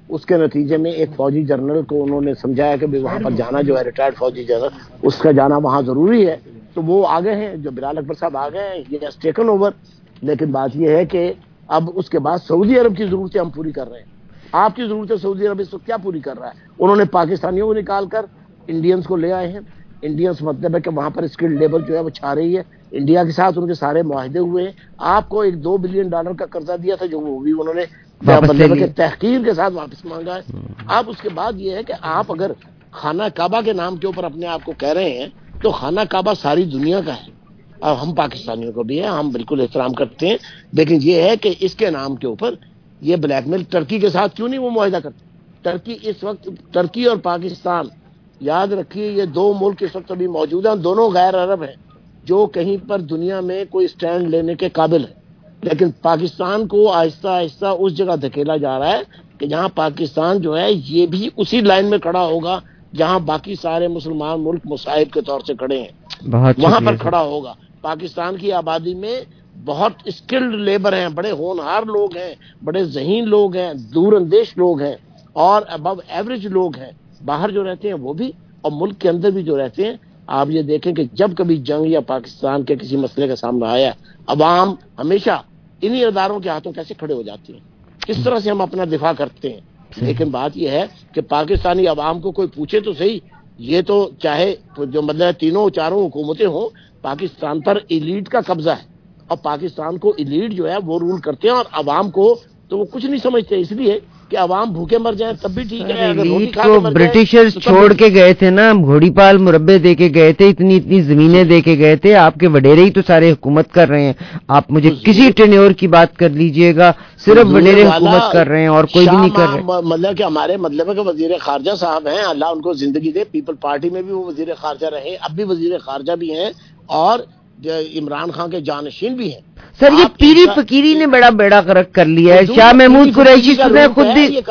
اس کے نتیجے میں ایک فوجی جنرل کو انہوں نے سمجھایا کہ وہاں پر جانا جو ہے ریٹائرڈ فوجی جنرل اس کا جانا وہاں ضروری ہے، تو وہ آگے ہیں، جو بلال اکبر صاحب آگے ہیں، یہ ہیز ٹیکن اوور. لیکن بات یہ ہے کہ اب اس کے بعد سعودی عرب کی ضرورتیں ہم پوری کر رہے ہیں. آپ کی ضرورتیں سعودی عرب اس وقت کیا پوری کر رہا ہے؟ انہوں نے پاکستانیوں کو نکال کر انڈینز کو لے آئے ہیں. انڈینز مطلب ہے کہ وہاں پر اسکلڈ لیبر جو ہے وہ چھا رہی ہے. انڈیا کے ساتھ ان کے سارے معاہدے ہوئے ہیں. آپ کو ایک $2 بلین کا قرضہ دیا تھا جو وہ بھی انہوں نے مطلب کہ تحقیر کے ساتھ واپس مانگا ہے. اب اس کے بعد یہ ہے کہ آپ اگر خانہ کعبہ کے نام کے اوپر اپنے آپ کو کہہ رہے ہیں تو خانہ کعبہ ساری دنیا کا ہے، اور ہم پاکستانیوں کو بھی ہے، ہم بالکل احترام کرتے ہیں. لیکن یہ ہے کہ اس کے نام کے اوپر یہ بلیک میل ٹرکی کے ساتھ کیوں نہیں وہ معاہدہ کرتے؟ ٹرکی اس وقت، ٹرکی اور پاکستان یاد رکھیے یہ دو ملک اس وقت ابھی موجود ہیں، دونوں غیر عرب ہیں جو کہیں پر دنیا میں کوئی سٹینڈ لینے کے قابل ہے. لیکن پاکستان کو آہستہ آہستہ اس جگہ دھکیلا جا رہا ہے کہ جہاں پاکستان جو ہے یہ بھی اسی لائن میں کھڑا ہوگا جہاں باقی سارے مسلمان ملک مصاحب کے طور سے کھڑے ہیں، وہاں پر کھڑا ہوگا. پاکستان کی آبادی میں بہت اسکلڈ لیبر ہیں، بڑے ہونہار لوگ ہیں، بڑے ذہین لوگ ہیں، دور اندیش لوگ ہیں، اور ابو ایوریج لوگ ہیں. باہر جو رہتے ہیں وہ بھی، اور ملک کے اندر بھی جو رہتے ہیں. آپ یہ دیکھیں کہ جب کبھی جنگ یا پاکستان کے کسی مسئلے کا سامنا آیا، عوام ہمیشہ انہی اداروں کے ہاتھوں کیسے کھڑے ہو جاتی ہیں، کس طرح سے ہم اپنا دفاع کرتے ہیں. لیکن بات یہ ہے کہ پاکستانی عوام کو کوئی پوچھے تو صحیح، یہ تو چاہے جو مطلب تینوں چاروں حکومتیں ہوں، پاکستان پر ایلیٹ کا قبضہ ہے، اور پاکستان کو ایلیٹ جو ہے وہ رول کرتے ہیں، اور عوام کو تو وہ کچھ نہیں سمجھتے. اس لیے کہ عوام بھوکے مر جائیں تب بھی ٹھیک ہے، اگر روٹی کھا کے مر جائیں. برٹشرز چھوڑ کے گئے تھے نا، گھوڑی پال مربع دے کے گئے تھے، اتنی اتنی زمینیں دے کے گئے تھے. آپ کے وڈیرے ہی تو سارے حکومت کر رہے ہیں. آپ مجھے کسی ٹینیور کی بات کر لیجئے گا، صرف وڈیرے حکومت کر رہے ہیں اور کوئی بھی نہیں کر رہے. مطلب کہ ہمارے مطلب ہے کہ وزیر خارجہ صاحب ہیں، اللہ ان کو زندگی دے، پیپل پارٹی میں بھی وہ وزیر خارجہ رہے، اب بھی وزیر خارجہ بھی ہیں، اور عمران خان کے جانشین بھی ہیں. سر یہ پیری فقیری نے بڑا بیڑا غرق کر لیا ہے. شاہ محمود قریشی خود بھی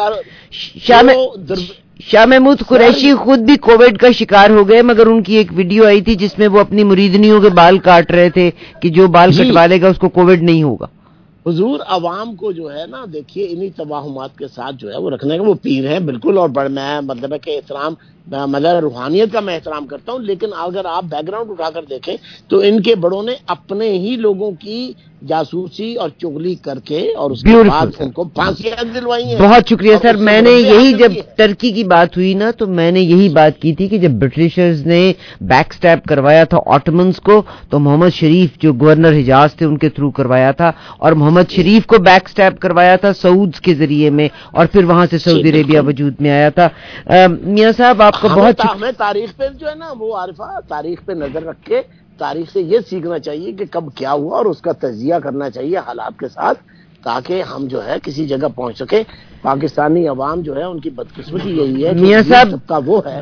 شاہ محمود قریشی خود بھی کووڈ کا شکار ہو گئے، مگر ان کی ایک ویڈیو آئی تھی جس میں وہ اپنی مریدنیوں کے بال کاٹ رہے تھے کہ جو بال کٹوا لے گا اس کو کووڈ نہیں ہوگا. حضور عوام کو جو ہے نا، دیکھیے انہی توہمات کے ساتھ جو ہے وہ رکھنے کا، وہ پیر ہیں بالکل، اور میں مطلب ہے کہ احترام، مطلب روحانیت کا میں احترام کرتا ہوں. لیکن اگر آپ بیک گراؤنڈ اٹھا کر دیکھیں تو ان کے بڑوں نے اپنے ہی لوگوں کی جاسوسی اور چغلی کر کے اور اس کے بعد ان کو پھانسیاں دلوائی ہیں. بہت شکریہ سر. میں نے یہی، جب ترکی کی بات ہوئی نا تو میں نے یہی بات کی تھی کہ جب برٹشرز نے بیک سٹیپ کروایا تھا آٹمنز کو تو محمد شریف جو گورنر حجاز تھے ان کے تھرو کروایا تھا، اور محمد شریف کو بیک سٹیپ کروایا تھا سعودز کے ذریعے میں، اور پھر وہاں سے سعودی عربیہ وجود میں آیا تھا. میاں صاحب آپ کو بہت ہمیں تاریخ پہ جو ہے نا وہ عارفہ، تاریخ پہ نظر رکھ کے تاریخ سے یہ سیکھنا چاہیے کہ کب کیا ہوا اور اس کا تجزیہ کرنا چاہیے حالات کے ساتھ، تاکہ ہم جو ہے کسی جگہ پہنچ سکے. پاکستانی عوام جو ہے ان کی بدقسمتی یہی ہے میاں صاحب کا وہ ہے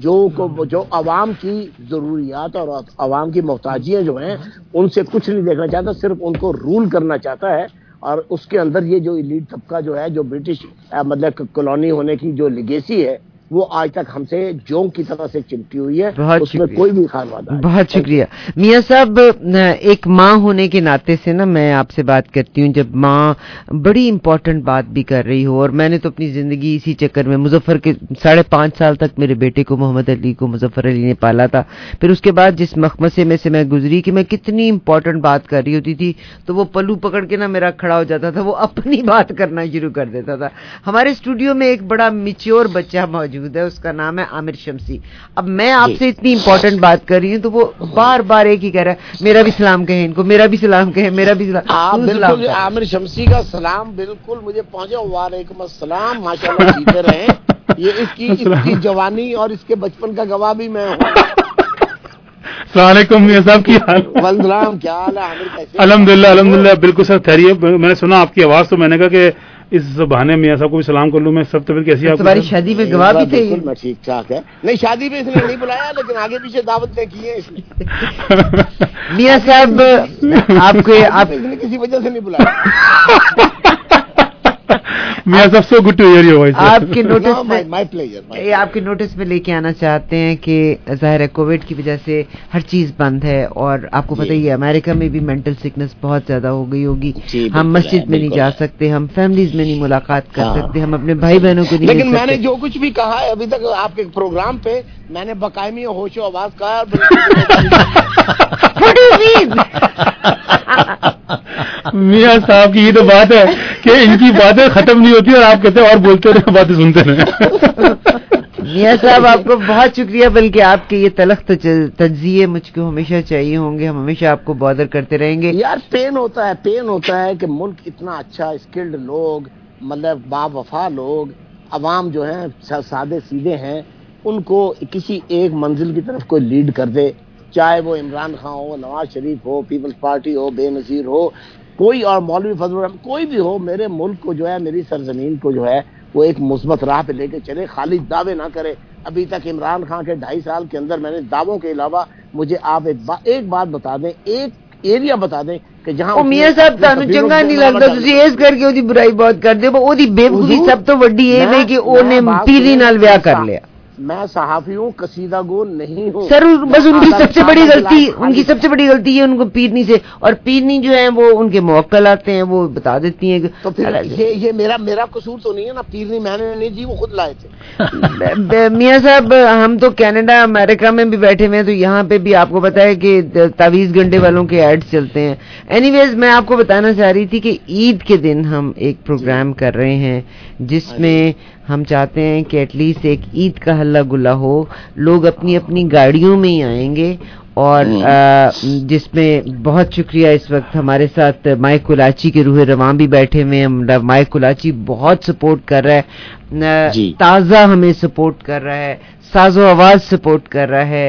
جو عوام کی ضروریات اور عوام کی محتاجیاں جو ہیں ان سے کچھ نہیں دیکھنا چاہتا، صرف ان کو رول کرنا چاہتا ہے. اور اس کے اندر یہ جو ایلیٹ طبقہ جو ہے، جو برٹش مطلب کالونی ہونے کی جو لیگیسی ہے، وہ آج تک ہم سے جونگ کی طرح سے چمٹی ہوئی ہے، اس میں کوئی بھی خان وعدہ ہے. بہت شکریہ میاں صاحب. ایک ماں ہونے کے ناطے سے نا میں آپ سے بات کرتی ہوں، جب ماں بڑی امپورٹنٹ بات بھی کر رہی ہو، اور میں نے تو اپنی زندگی اسی چکر میں، مظفر کے 5.5 سال تک میرے بیٹے کو، محمد علی کو مظفر علی نے پالا تھا. پھر اس کے بعد جس مخمصے میں سے میں گزری کہ میں کتنی امپورٹنٹ بات کر رہی ہوتی تھی تو وہ پلو پکڑ کے نا میرا کھڑا ہو جاتا تھا، وہ اپنی بات کرنا شروع کر دیتا تھا. ہمارے اسٹوڈیو میں ایک بڑا میچور بچہ موجود ہے، اس کا نام ہے عامر شمسی. اب میں آپ سے اتنی امپورٹنٹ بات کر رہی ہوں تو وہ بار بار ایک ہی کہہ رہا ہے میرا بھی سلام کہیں ان کو، میرا بھی سلام کہیں، میرا بھی سلام. بالکل عامر شمسی کا سلام بالکل مجھے پہنچے. وعلیکم السلام، ماشاءاللہ جیتے رہیں. یہ اس کی جوانی اور اس کے بچپن کا گواہ بھی میں ہوں. السلام علیکم میاں صاحب، کی حال؟ وعلیکم، کیا حال ہے عامر؟ کیسے؟ الحمدللہ بالکل سر خیریت. میں نے سنا آپ کی آواز تو میں نے کہا کہ اس بہانے میاں صاحب کو بھی سلام کر لوں میں. سب طبیعت کیسی ہے آپ کی؟ تمہاری شادی میں گواہ بھی تھے؟ بالکل میں ٹھیک ٹھاک ہے. نہیں شادی میں اس نے نہیں بلایا، لیکن آگے پیچھے دعوتیں کی ہیں اس نے. میاں صاحب آپ کو اس نے کسی وجہ سے نہیں بلایا. मियां साहब, so good to hear your voice. आपके नोटिस में my pleasure. आपके नोटिस में लेके आना चाहते हैं कि ज़ाहिर है कोविड की वजह से हर चीज बंद है, और आपको पता ही है अमेरिका में भी मेंटल सिकनेस बहुत ज्यादा हो गई होगी. हम मस्जिद में नहीं जा सकते, हम फैमिलीज में नहीं मुलाकात कर सकते, हम अपने भाई बहनों को नहीं. लेकिन मैंने जो कुछ भी कहा है अभी तक आपके प्रोग्राम पे, मैंने बकायमी होशो आवाज कहा. What do you mean? मियां साहब की ये तो बात है कि इनकी बातें खत्म नहीं होती और आप कहते हैं और बोलते रहे, बातें सुनते रहे. मियां साहब आपको बहुत शुक्रिया, बल्कि आपके ये तलख तज्जिए मुझको हमेशा चाहिए होंगे, हम हमेशा आपको बॉदर करते रहेंगे. यार पेन होता है कि मुल्क इतना अच्छा, स्किल्ड लोग, मतलब बावफा लोग, अवाम जो है सादे सीधे हैं, उनको किसी एक मंजिल की तरफ कोई लीड कर दे, चाहे वो इमरान खान हो, नवाज शरीफ हो, पीपल्स पार्टी हो, बेनजीर हो, कोई और मौलवी फजल रहमान, कोई भी हो, मेरे मुल्क को जो है, मेरी सरजमीन को जो है, वो एक मुस्बत राह पे लेके चले, खाली दावे ना करे. अभी तक इमरान खान के 2.5 साल के अंदर मैंने दावों के अलावा, मुझे आप एक बात बता दें, एक एरिया बता दें कि जहां मियां साहब तानू चंगा नहीं लगता, तुसी इस करके ओदी बुराई बहुत करदे हो. ओदी बेवकूफी सब तो वड्डी ये है कि ओने पीरी नाल ब्याह कर लिया. मैं सहाफी हूँ, कसीदा गो नहीं हूँ सर. बस उनकी सबसे बड़ी गलती है उनको पीरनी से, और पीरनी जो है वो उनके मुवक्किल आते हैं, वो बता देती हैं. तो फिर ये मेरा कसूर तो नहीं है ना, पीरनी मैंने नहीं दी, वो खुद लाए थे. मियां साहब हम तो कनाडा अमेरिका में भी बैठे हुए हैं, तो यहाँ पे भी आपको पता है कि तावीज़ गंडे वालों के एड्स चलते हैं. एनीवेज मैं आपको बताना चाह रही थी कि ईद के दिन हम एक प्रोग्राम कर रहे हैं जिसमें हम चाहते हैं कि एटलीस्ट एक ईद का हल्ला गुल्ला हो, लोग अपनी अपनी गाड़ियों में ही आएंगे, और जिसमें बहुत शुक्रिया इस वक्त हमारे साथ माइक कुलाची के रूह रवां भी बैठे हुए हैं. माइक कुलाची बहुत सपोर्ट कर रहा है, ताज़ा हमें सपोर्ट कर रहा है, साजो आवाज सपोर्ट कर रहा है,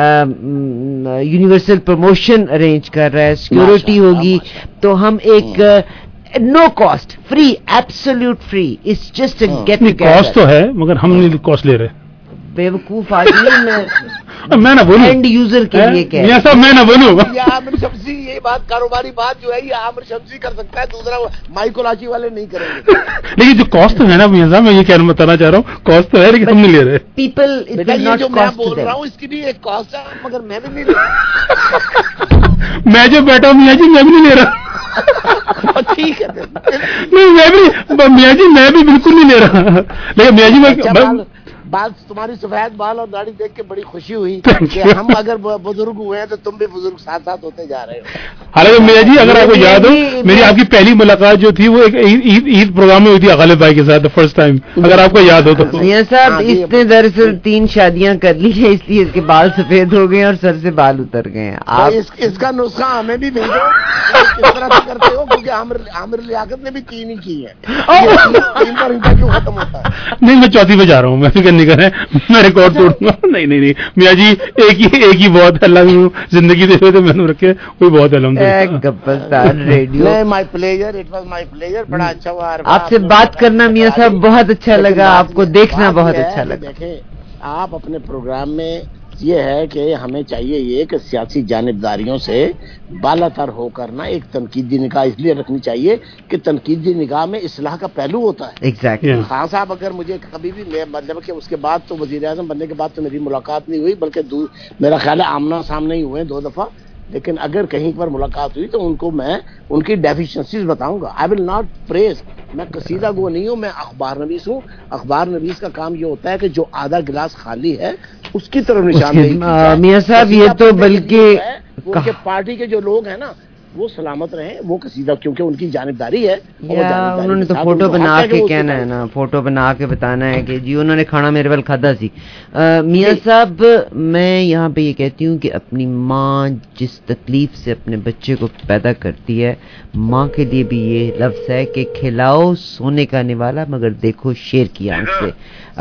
यूनिवर्सल प्रमोशन अरेंज कर रहा है, सिक्योरिटी होगी. तो हम एक no cost, free, absolute free, it's just a get together. Cost तो है मगर हम नहीं कॉस्ट ले रहे. बेवकूफ आदमी. मैं ना बोलूं एंड यूजर के लिए क्या है? सब मैं ना बोलूं. आमिर शम्सी ये बात, कारोबारी बात जो है, ये आमिर शम्सी कर सकता है, दूसरा माइक कुलाची वाले नहीं करेंगे. लेकिन जो कॉस्ट है ना मियां साहब, मैं ये कहना बताना चाह रहा हूँ, कॉस्ट तो है लेकिन हम नहीं ले रहे. पीपल जो मैं बोल रहा हूँ इसकी भी एक कॉस्ट है, मगर मैं भी नहीं ले रहा. मैं जो बैठा हूँ मियां जी, मैं भी नहीं ले रहा. ठीक है नहीं, मियां जी मैं भी बिल्कुल नहीं ले रहा. लेकिन मियां जी मैं बात तुम्हारी सफेद बाल और दाढ़ी देख के बड़ी खुशी हुई कि हम अगर बुजुर्ग हुए हैं तो तुम भी बुजुर्ग साथ साथ होते जा रहे हो. हालांकि मियां जी अगर आपको याद हो, मेरी आपकी पहली मुलाकात जो थी वो एक ईद प्रोग्राम में हुई थी गालिब भाई के साथ, फर्स्ट टाइम, अगर आपको याद हो तो. मियां साहब इसने दरअसल 3 शादियां कर ली है, इसलिए इसके बाल सफेद हो गए और सर से बाल उतर गए हैं. आप इसका नुस्खा हमें भी भेजो, किस तरह से करते हो, क्योंकि आमिर लियाकत ने भी 3 ही की है. 3 पर इनका क्यों खत्म होता है? नहीं, मैं चौथी पे जा रहा हूँ, मैं फिक्र नहीं करें, मैं रिकॉर्ड तोड़ूंगा. नहीं मियां जी एक ही बहुत, अल्लाह जिंदगी दे तो मैंने रखे, कोई बहुत अल्हम्दुलिल्लाह. गब्बरस्तान radio, my pleasure, it was my pleasure. बड़ा अच्छा हुआ आपसे बात करना मियां साहब, बहुत अच्छा लगा, आपको देखना बहुत अच्छा लगा. देखें आप अपने प्रोग्राम में ये है कि हमें चाहिए ये कि सियासी जानिबदारियों से बालातर होकर ना एक तनकीदी निगाह इसलिए रखनी चाहिए कि तनकीदी निगाह में इस्लाह का पहलू होता है. एग्जैक्टली. खान साहब अगर मुझे कभी भी, मतलब कि उसके बाद तो वजीर आज़म बनने के बाद तो मेरी मुलाकात नहीं हुई, बल्कि मेरा ख्याल है आमना सामने ही हुए 2 दफा, लेकिन अगर कहीं पर मुलाकात हुई तो उनको मैं उनकी डेफिशिएंसीज बताऊंगा. I will not praise. मैं कसीदा गो नहीं हूँ, मैं अखबार नवीस हूँ. अखबार नवीस का काम ये होता है कि जो आधा गिलास खाली है उसकी तरफ निशानदेही. मियां साहब ये तो बल्कि उनके पार्टी के जो लोग हैं ना वो सलामत रहे, वो कसीदा, क्योंकि उनकी जानिबदारी है. उन्होंने तो फोटो बना के कहना है ना, फोटो बना के बताना है कि जी उन्होंने खाना मेरे वाल खादा सी. मियां साहब मैं यहाँ पे ये कहती हूँ कि अपनी माँ जिस तकलीफ से अपने बच्चे को पैदा करती है, माँ के लिए भी ये लफ्ज है कि खिलाओ सोने का निवाला मगर देखो शेर की आंख से.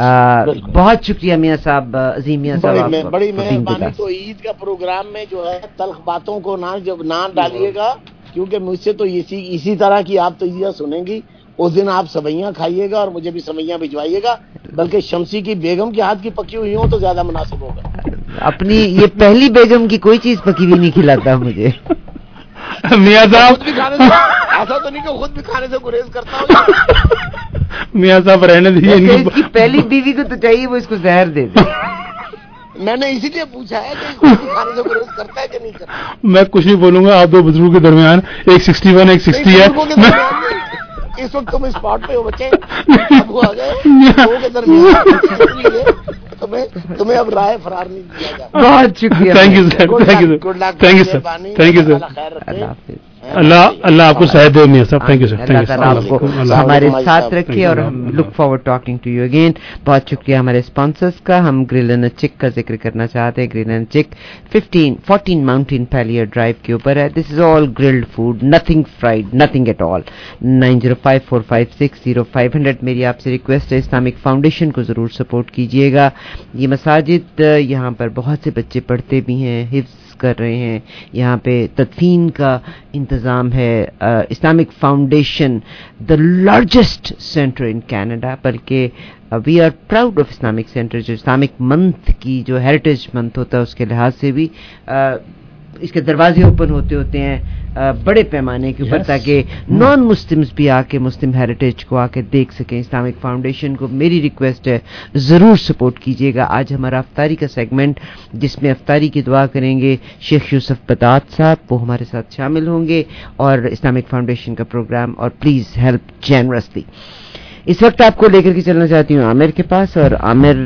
बहुत शुक्रिया मियां साहब, अजीम मियां साहब, बड़ी मेहरबानी. तो ईद का प्रोग्राम में जो है तल्ख बातों को ना डालिएगा, क्योंकि मुझसे तो इसी तरह की आप तजिया सुनेंगी. उस दिन आप सवैयां खाइएगा और मुझे भी सवैयां भिजवाइएगा, बल्कि शमसी की बेगम के हाथ की पकी हुई हो तो ज्यादा मुनासिब होगा. अपनी ये पहली बेगम की कोई चीज पकी हुई नहीं खिलाता मुझे. मियां साहब ایسا تو نہیں کہ خود بھی کھانے سے گریز کرتا ہوں. میاں صاحب رہنے دیجیے. اس کی پہلی بیوی کو تو چاہیے وہ اس کو زہر دے دے. میں نے اسی لیے پوچھا ہے کہ خود بھی کھانے سے گریز کرتا ہے کہ نہیں کرتا. میں کچھ نہیں بولوں گا. آپ دو بزرگوں کے درمیان ایک 61 ایک 60 ہے. اس وقت تم اسپاٹ پہ ہو بچے, اب وہ آ گئے دو کے درمیان, تمہیں اب رائے فرار نہیں دیا جاتا. بہت شکریہ. Thank you sir, thank you sir, thank you sir, thank you sir. اللہ آپ کو صحت دے میاں صاحب. Thank you sir. اللہ تعالیٰ آپ کو ہمارے ساتھ رکھے اور ہم look forward talking to you again. بہت شکریہ ہمارے اسپانسرز کا. ہم گرل اینڈ چک کا ذکر کرنا چاہتے ہیں. گرل اینڈ چک 14 ماؤنٹین پیلیئر ڈرائیو کے اوپر ہے. This is all grilled food, nothing fried, nothing at all. 9054560500. میری آپ سے ریکویسٹ ہے اسلامک فاؤنڈیشن کو ضرور سپورٹ کیجیے گا. یہ مساجد یہاں پر بہت سے بچے پڑھتے بھی ہیں, حفظ کر رہے ہیں. یہاں پہ تدفین کا انتظام ہے. Islamic foundation the largest centre in Canada, بلکہ we are proud of Islamic centre. جو اسلامک منتھ کی جو ہیریٹیج منتھ ہوتا ہے اس کے لحاظ سے بھی اس کے دروازے اوپن ہوتے ہیں بڑے پیمانے کے اوپر, تاکہ نان مسلمز بھی آ کے مسلم ہیریٹیج کو آ کے دیکھ سکیں. اسلامک فاؤنڈیشن کو میری ریکویسٹ ہے ضرور سپورٹ کیجیے گا. آج ہمارا افطاری کا سیگمنٹ جس میں افطاری کی دعا کریں گے شیخ یوسف بدات صاحب, وہ ہمارے ساتھ شامل ہوں گے, اور اسلامک فاؤنڈیشن کا پروگرام. اور پلیز ہیلپ جینرسلی. اس وقت آپ کو لے کر کے چلنا چاہتی ہوں عامر کے پاس, اور عامر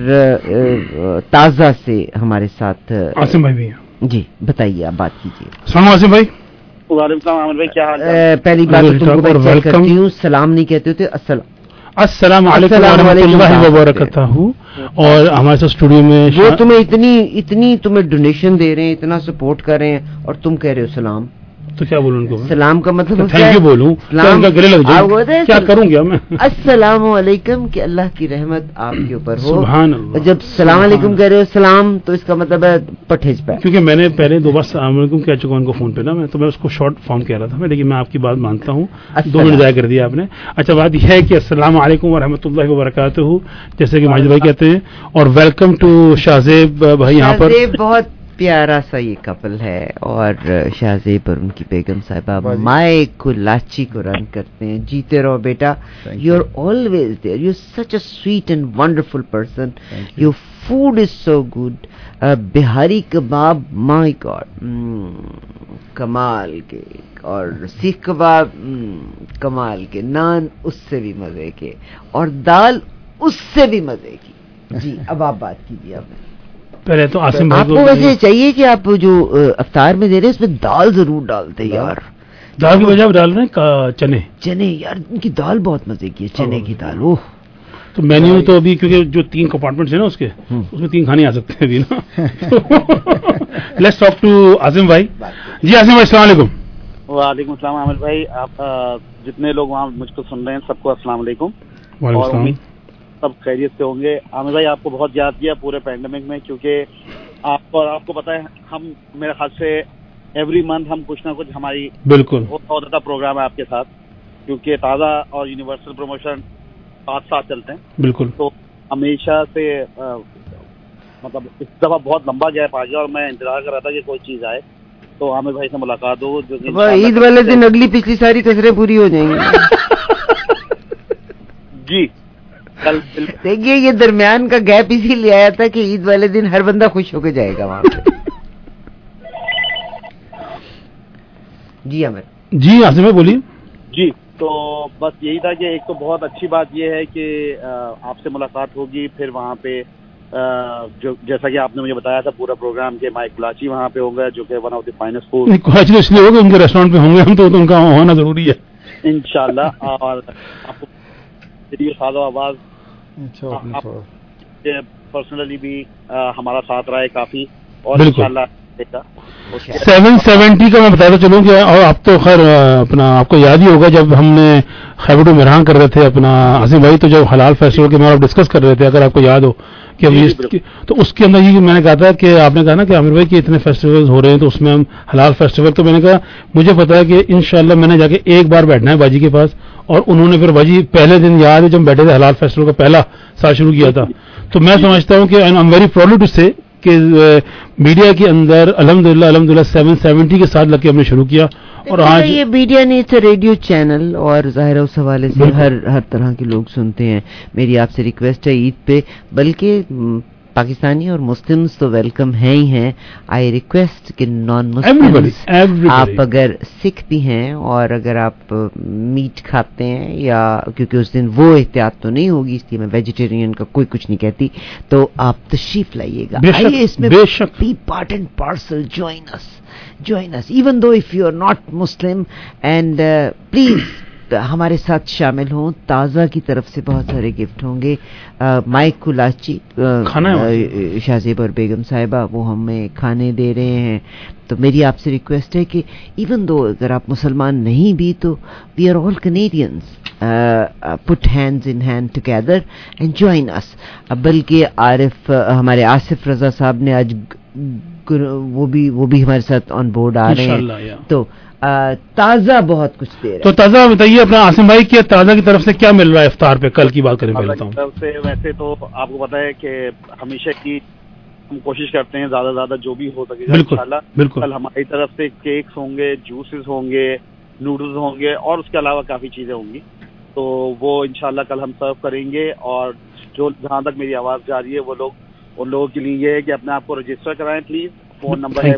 تازہ سے ہمارے ساتھ عاصم بھائی بھی ہیں. جی بتائیے, آپ بات کیجیے. السلام عاصم بھائی. وعلیکم السلام عامر بھائی, کیا حال ہے؟ پہلی بات تم کو میں کرتی ہوں, سلام نہیں کہتے ہوتے, السلام علیکم ورحمۃ اللہ وبرکاتہ. اور ہمارے ساتھ اسٹوڈیو میں وہ تمہیں اتنی تمہیں ڈونیشن دے رہے ہیں, اتنا سپورٹ کر رہے ہیں, اور تم کہہ رہے ہو سلام. تو کیا بولوں ان کو؟ سلام کا مطلب تھینک یو بولوں, گلے لگ جائے, کیا کروں گا میں؟ السلام علیکم, کہ اللہ کی رحمت آپ کے اوپر ہو. سبحان اللہ. جب سلام علیکم کہہ رہے ہو سلام, تو اس کا مطلب ہے پٹھیج پہ. کیونکہ میں نے پہلے 2 بار السلام علیکم کہہ چکا ان کو فون پہ نا, تو میں اس کو شارٹ فارم کہہ رہا تھا, لیکن میں آپ کی بات مانتا ہوں. 2 منٹ ضائع کر دیا آپ نے. اچھا, بات یہ ہے کہ السلام علیکم ورحمۃ اللہ وبرکاتہ, جیسے کہ ماجد بھائی کہتے ہیں. اور ویلکم ٹو شاہزیب بھائی. یہاں پر بہت پیارا سا یہ کپل ہے, اور شاہزیب اور ان کی بیگم صاحبہ مائے کو لاچی کو رن کرتے ہیں. جیتے رہو بیٹا, you are always there, you are such a sweet and wonderful person, your food is so good. Bihari kebab, my god, کمال کے, اور سیخ کباب کمال کے, نان اس سے بھی مزے کے, اور دال اس سے بھی مزے کی. جی اب آپ بات کیجیے. پہلے تو عاصم آپ کو ویسے چاہیے کہ آپ جو افطار میں دے رہے ہیں اس میں دال ضرور ڈالتے ہیں یار. دال کی وجہ ڈال رہے ہیں چنے یار, ان کی دال بہت مزے کی ہے, چنے کی دال. اوہ, تو مینیو تو ابھی کیونکہ جو 3 کمپارٹمنٹس ہیں نا اس کے, اس میں 3 کھانے آ سکتے ہیں ابھی نا. لیٹس ٹاک ٹو عاصم بھائی. جی عاصم بھائی السلام علیکم. وعلیکم السلام عامر بھائی. آپ جتنے لوگ وہاں مجھ کو سن رہے ہیں سب کو السلام علیکم. وعلیکم السلام. سب خیریت سے ہوں گے. عامر بھائی آپ کو بہت یاد کیا پورے پینڈیمک میں, کیونکہ آپ کو پتا ہے ہم میرے خیال سے ایوری منتھ ہم کچھ نہ کچھ ہماری بالکل ہوتا تھا پروگرام ہے آپ کے ساتھ, کیونکہ تازہ اور یونیورسل پروموشن ساتھ چلتے ہیں. بالکل. تو ہمیشہ سے مطلب اس دفعہ بہت لمبا گیپ آ گیا, اور میں انتظار کر رہا تھا کہ کوئی چیز آئے تو عامر بھائی سے ملاقات ہو. جو عید والے دن اگلی پچھلی ساری کسریں پوری ہو جائیں گی. جی دیکھیے, یہ درمیان کا گیپ اسی لیے آیا تھا کہ عید والے دن ہر بندہ خوش ہو کے جائے گا وہاں پہ. جی عامر. جی عاصم بھائی بولیے. جی تو بس یہی تھا کہ ایک تو بہت اچھی بات یہ ہے کہ آپ سے ملاقات ہوگی, پھر وہاں پہ جو جیسا کہ آپ نے مجھے بتایا تھا پورا پروگرام کے مائک کلاچی وہاں پہ ہوگا, جو کہ one of the finest food. Kolachi اس لیے ہوگا ان کے ریسٹورینٹ پہ ہوں گے ہم, تو ان کا ہونا ضروری ہے انشاءاللہ. اور آپ کو سادہ آواز پرسنلی بھی ہمارا ساتھ رہا ہے کافی, اور انشاءاللہ 770 کا میں بتاتا چلوں کہ, اور آپ تو خیر اپنا آپ کو یاد ہی ہوگا جب ہم نے خیبر مہران کر رہے تھے اپنا عاصم بھائی, تو جب حلال فیسٹیول کے بارے میں ڈسکس کر رہے تھے, اگر آپ کو یاد ہو کہ تو اس کے اندر یہ میں نے کہا تھا کہ آپ نے کہا نا کہ عامر بھائی کہ اتنے فیسٹیولز ہو رہے ہیں تو اس میں ہم حلال فیسٹیول, تو میں نے کہا مجھے پتا ہے کہ انشاءاللہ میں نے جا کے ایک بار بیٹھنا ہے باجی کے پاس, اور انہوں نے پھر باجی پہلے دن یاد ہے جب بیٹھے تھے حلال فیسٹیول کا پہلا سال شروع کیا تھا, تو میں سمجھتا ہوں کہ I am very proud to say کہ میڈیا کے اندر الحمدللہ 770 کے ساتھ لگ کے ہم نے شروع کیا, اور آج یہ میڈیا نیٹس ریڈیو چینل اور ظاہر اس حوالے سے ہر طرح کے لوگ سنتے ہیں. میری آپ سے ریکویسٹ ہے عید پہ، بلکہ پاکستانی اور مسلمز تو ویلکم ہیں ہی ہیں، آئی ریکویسٹ کہ نان مسلم آپ اگر سکھ بھی ہیں اور اگر آپ میٹ کھاتے ہیں، یا کیونکہ اس دن وہ احتیاط تو نہیں ہوگی، اس لیے میں ویجیٹیرین کا کوئی کچھ نہیں کہتی، تو آپ تشریف لائیے گا، آئیے اس میں be part and parcel, join us even though if you are not Muslim, and please ہمارے ساتھ شامل ہوں. تازہ کی طرف سے بہت سارے گفٹ ہوں گے. مائک کولاچی شاہزیب اور بیگم صاحبہ وہ ہمیں کھانے دے رہے ہیں. تو میری آپ سے ریکویسٹ ہے کہ ایون دو اگر آپ مسلمان نہیں بھی تو we are all Canadians, put hands in hand together and join us. بلکہ ہمارے آصف رضا صاحب نے آج وہ بھی ہمارے ساتھ آن بورڈ آ رہے ہیں. تو تازہ بہت کچھ دے رہا ہے. تو تازہ بتائیے اپنا عاصم بھائی کہ تازہ کی طرف سے کیا مل رہا ہے افطار پہ؟ کل کی بات کریں پہلے طرف سے. ویسے تو آپ کو پتا ہے کہ ہمیشہ کی ہم کوشش کرتے ہیں زیادہ سے زیادہ جو بھی ہو سکے انشاءاللہ. کل ہماری طرف سے کیکس ہوں گے، جوسز ہوں گے، نوڈلز ہوں گے، اور اس کے علاوہ کافی چیزیں ہوں گی. تو وہ انشاءاللہ کل ہم سرو کریں گے. اور جو جہاں تک میری آواز جا رہی ہے وہ لوگ، ان لوگوں کے لیے یہ ہے کہ اپنے آپ کو رجسٹر کرائیں پلیز. فون نمبر ہے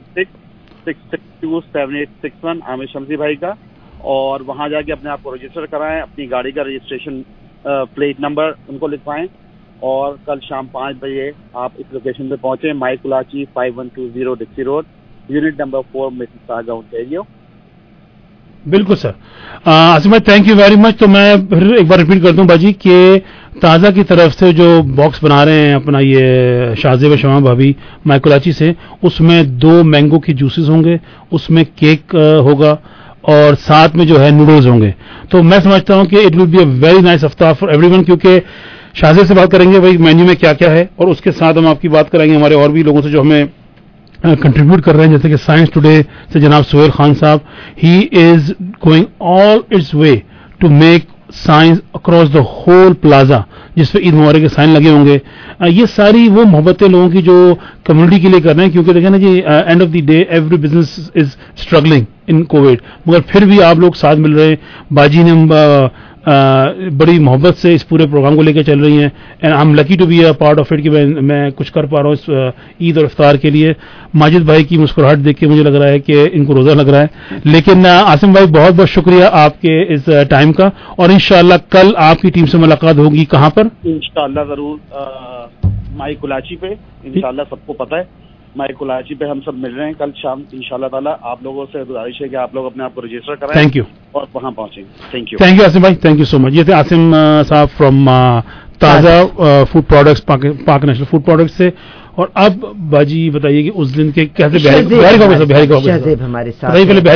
41662781 عامر شمسی بھائی کا، اور وہاں جا کے اپنے آپ کو رجسٹر کرائیں، اپنی گاڑی کا رجسٹریشن پلیٹ نمبر ان کو لکھوائیں، اور کل شام 5 بجے آپ اس لوکیشن پہ پہنچیں. My Kolachi 5120 Dixie road, unit number 4، Mississauga, Ontario. بالکل سر. عاصم بھائی تھینک یو ویری مچ. تو میں پھر ایک بار ریپیٹ کر دوں باجی کہ تازہ کی طرف سے جو باکس بنا رہے ہیں اپنا یہ شاہزیب شمع بھابھی مائک کولاچی سے، اس میں 2 مینگو کی جوسز ہوں گے، اس میں کیک ہوگا، اور ساتھ میں جو ہے نوڈلز ہوں گے. تو میں سمجھتا ہوں کہ it will be a very nice iftar for everyone, کیونکہ شاہزیب سے بات کریں گے بھائی مینیو میں کیا کیا ہے، اور اس کے ساتھ ہم آپ کی بات کریں گے ہمارے اور بھی لوگوں سے جو ہمیں کنٹریبیوٹ کر رہے ہیں، جیسے کہ سائنس ٹوڈے سے جناب سہیل خان صاحب. He is going all its way to make Science across the whole plaza, جس پہ عید مبارک کے سائن لگے ہوں گے. یہ ساری وہ محبتیں لوگوں کی جو کمیونٹی کے لیے کر رہے ہیں، کیونکہ دیکھیں نا جی end of the day every business is struggling in COVID, مگر پھر بھی آپ لوگ ساتھ مل رہے ہیں. باجی نے بڑی محبت سے اس پورے پروگرام کو لے کے چل رہی ہیں، and I am lucky to be a part of it کہ میں کچھ کر پا رہا ہوں اس عید اور افطار کے لیے. ماجد بھائی کی مسکراہٹ دیکھ کے مجھے لگ رہا ہے کہ ان کو روزہ لگ رہا ہے. لیکن عاصم بھائی بہت بہت شکریہ آپ کے اس ٹائم کا، اور انشاءاللہ کل آپ کی ٹیم سے ملاقات ہوگی کہاں پر؟ انشاءاللہ ضرور مائک کولاچی پہ. انشاءاللہ سب کو پتہ ہے مائک کولاچی پہ ہم سب مل رہے ہیں کل شام انشاءاللہ تعالیٰ. آپ لوگوں سے گزارش ہے کہ آپ لوگ اپنے آپ کو رجسٹر کرائیں. Thank you. اور وہاں پہنچیں. تھینک یو عاصم بھائی، تھینک یو سو مچ. یہ تھے عاصم صاحب from Taza food products, Pak national food products سے. اور اب باجی بتائیے کہ اس دن کے کیسے بہاری ہمارے ساتھ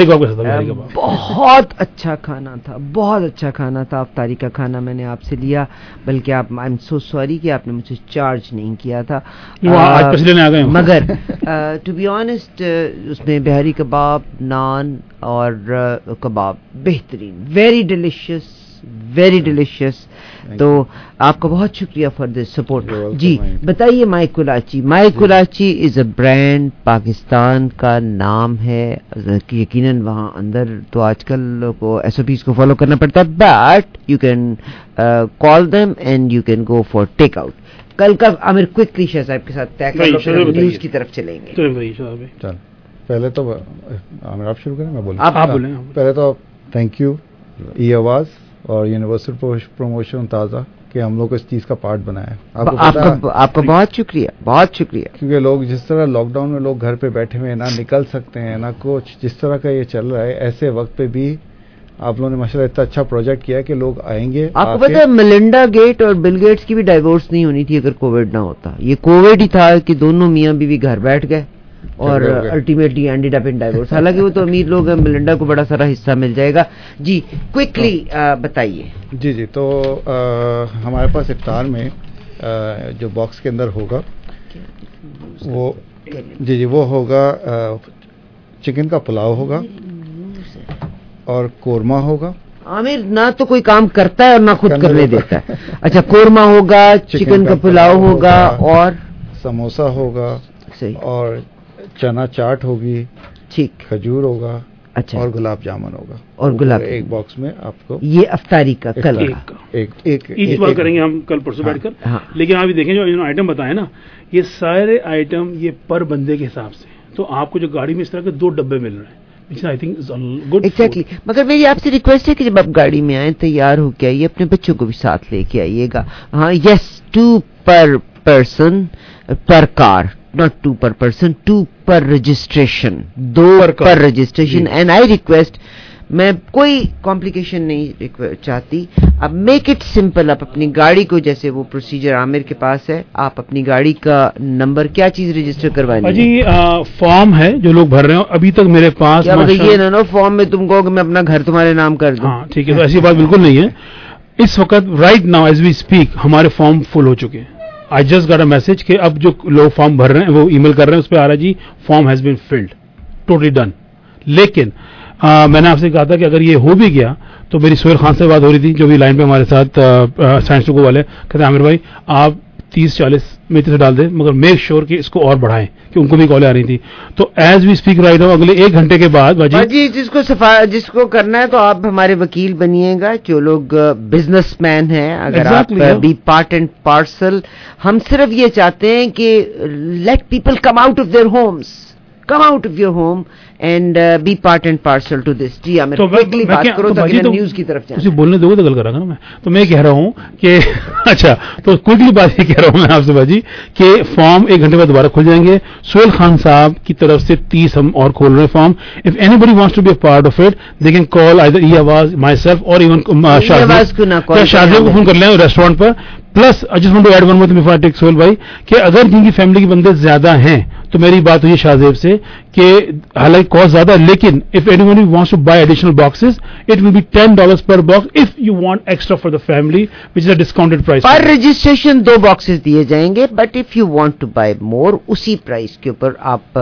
بہت اچھا کھانا تھا، بہت اچھا کھانا تھا. افطاری کا کھانا میں نے آپ سے لیا، بلکہ آپ آئی ایم سو سوری کہ آپ نے مجھے چارج نہیں کیا تھا، مگر ٹو بی آنیسٹ اس میں بہاری کباب، نان اور کباب بہترین، ویری ڈیلیشیس. تو آپ کا بہت شکریہ فار دس سپورٹ. جی بتائیے my Kolachi. My Kolachi is a brand, Pakistan کا نام ہے. یقیناً وہاں اندر تو آج کل کو SOPs کو فالو کرنا پڑتا ہے، but you can call them and you can go for take out. کل کا عامر کوئکلی شاہ صاحب کے ساتھ طے کر لو، نیوز کی طرف چلیں گے. پہلے تو عامر آپ شروع کریں، میں بولوں. آپ بولیں. پہلے تو تھینک یو ای آواز اور یونیورسل پروموشن تازہ کہ ہم لوگ اس چیز کا پارٹ بنایا. آپ کا بہت شکریہ، بہت شکریہ. کیونکہ لوگ جس طرح لاک ڈاؤن میں لوگ گھر پہ بیٹھے ہوئے نہ نکل سکتے ہیں نہ کچھ، جس طرح کا یہ چل رہا ہے، ایسے وقت پہ بھی آپ لوگوں نے ماشاءاللہ اتنا اچھا پروجیکٹ کیا کہ لوگ آئیں گے. آپ کو پتا ہے ملنڈا گیٹ اور بل گیٹس کی بھی ڈائیورس نہیں ہونی تھی اگر کووڈ نہ ہوتا. یہ کووڈ ہی تھا کہ دونوں میاں بیوی گھر بیٹھ گئے اور ultimately ended up in divorce. حالانکہ وہ تو امیر لوگ ہیں، ملنڈا کو بڑا سارا حصہ مل جائے گا. جی کوئکلی بتائیے. جی تو ہمارے پاس افطار میں جو باکس کے اندر ہوگا وہ وہ ہوگا چکن کا پلاؤ ہوگا اور قورمہ ہوگا. عامر نہ تو کوئی کام کرتا ہے اور نہ خود کرنے دیتا ہے. اچھا قورمہ ہوگا، چکن کا پلاؤ ہوگا اور سموسہ ہوگا، اور چنا چاٹ ہوگی، ٹھیک، کھجور ہوگا، اچھا اور گلاب جامن ہوگا, اور گلاب ایک باکس میں آپ کو. یہ افطاری کا کل ایک بار کریں گے ہم کل پرسوں بیٹھ کر. لیکن آپ دیکھیں جو آئٹم بتائے نا, یہ سارے آئٹم یہ پر بندے کے حساب سے, تو آپ کو جو گاڑی میں اس طرح کے 2 ڈبے مل رہے ہیں. ایگزیکٹلی. مگر میری آپ سے ریکویسٹ ہے کہ جب آپ گاڑی میں آئیں تیار ہو کے آئیے, اپنے بچوں کو بھی ساتھ لے کے آئیے گا. ہاں yes, 2 per person per car, not 2 per person, 2 per registration, 2 per registration. And I request, میں کوئی کمپلیکیشن نہیں چاہتی. اب میک اٹ سمپل. آپ اپنی گاڑی کو, جیسے وہ پروسیجر عامر کے پاس ہے, آپ اپنی گاڑی کا نمبر کیا چیز رجسٹر کروانی ہے جی, فارم ہے جو لوگ بھر رہے ہیں. ابھی تک میرے پاس یہ نا فارم میں تم کہو کہ میں اپنا گھر تمہارے نام کر دوں. ہاں ٹھیک ہے, تو ایسی بات بالکل نہیں ہے. اس وقت right now as we speak ہمارے فارم فل ہو چکے ہیں. I just got a message کہ اب جو لوگ فارم بھر رہے ہیں وہ ای میل کر رہے ہیں, اس پہ آ رہا ہے جی form has been filled, totally done. لیکن میں نے آپ سے کہا تھا کہ اگر یہ ہو بھی گیا تو میری سہیل خان سے بات ہو رہی تھی جو بھی لائن پہ ہمارے ساتھ سائنس ٹو گو والے, کہتے ہیں عامر بھائی آپ 30-40 میتھے سے ڈال دیں, مگر میک شیور کہ اس کو اور بڑھائیں, کہ ان کو بھی کالیں آ رہی تھی. تو as we speak right now اگلے 1 گھنٹے کے بعد جی جس کو کرنا ہے تو آپ ہمارے وکیل بنیے گا. جو لوگ بزنس مین ہیں, اگر آپ بی پارٹ اینڈ پارسل, ہم صرف یہ چاہتے ہیں کہ let people come out of their homes, come out of your home and be part and parcel to this. جی ہمیں کوئکلی بات کرو تاکہ نیوز کی طرف جائیں. اسے بولنے دو گے تو گل کرا گا نا میں. تو میں کہہ رہا ہوں کہ اچھا, تو کوئکلی بات یہ کہہ رہا ہوں میں آپ سے باجی کہ فارم 1 گھنٹے بعد دوبارہ کھل جائیں گے. سہیل خان صاحب کی طرف سے 30 ہم اور کھول رہے ہیں form. If anybody wants to be a part of it they can call either E Awaz, myself, اور ایون شاہزیب کو فون کر لیں ریسٹورینٹ پر. Plus I just want to add one more thing before I take Sohail بھائی, کہ اگر جن کی فیملی کے بندے زیادہ ہیں تو میری بات ہوئی شاہزیب سے کہ حالانکہ کاسٹ زیادہ ہے, لیکن if anyone wants to buy additional boxes it will be $10 per box if you want extra for the family which is a discounted price. Per registration 2 boxes دیے جائیں گے, but if you want to buy more اسی price کے اوپر آپ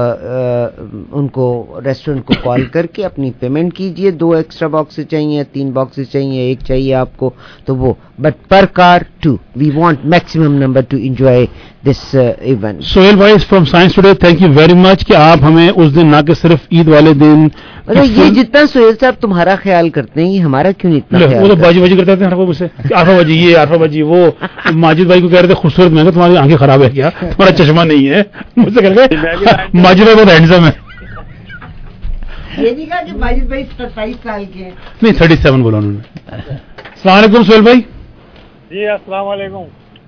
ان کو restaurant کو کال کر کے اپنی پیمنٹ کیجئے. 2 ایکسٹرا باکسز چاہیے, 3 باکسز چاہیے, 1 چاہیے آپ کو تو وہ, but per car 2. We want maximum number to enjoy this event. Sohail بھائی from Science Today, thank you very much کہ آپ ہمیں اس دن نہ کہ صرف عید والے دن, یہ جتنا سہیل صاحب تمہارا خیال کرتے ہیں یہ ہمارا کیوں نہیں اتنا خیال. وہ تو باجی کرتے تھے مجھ سے, عارفہ باجی یہ, عارفہ باجی وہ. ماجد بھائی کو کہہ رہے تھے خوبصورت, میں تمہاری آنکھیں خراب ہے کیا, تمہارا چشمہ نہیں ہے, مجھ سے کہہ رہے ماجد بھائی بہت ہینڈسم ہے. یہ نہیں کہا کہ ماجد بھائی 27 سال کے ہیں, نہیں 37 بولا انہوں نے. السلام علیکم سہیل بھائی. جی السلام علیکم.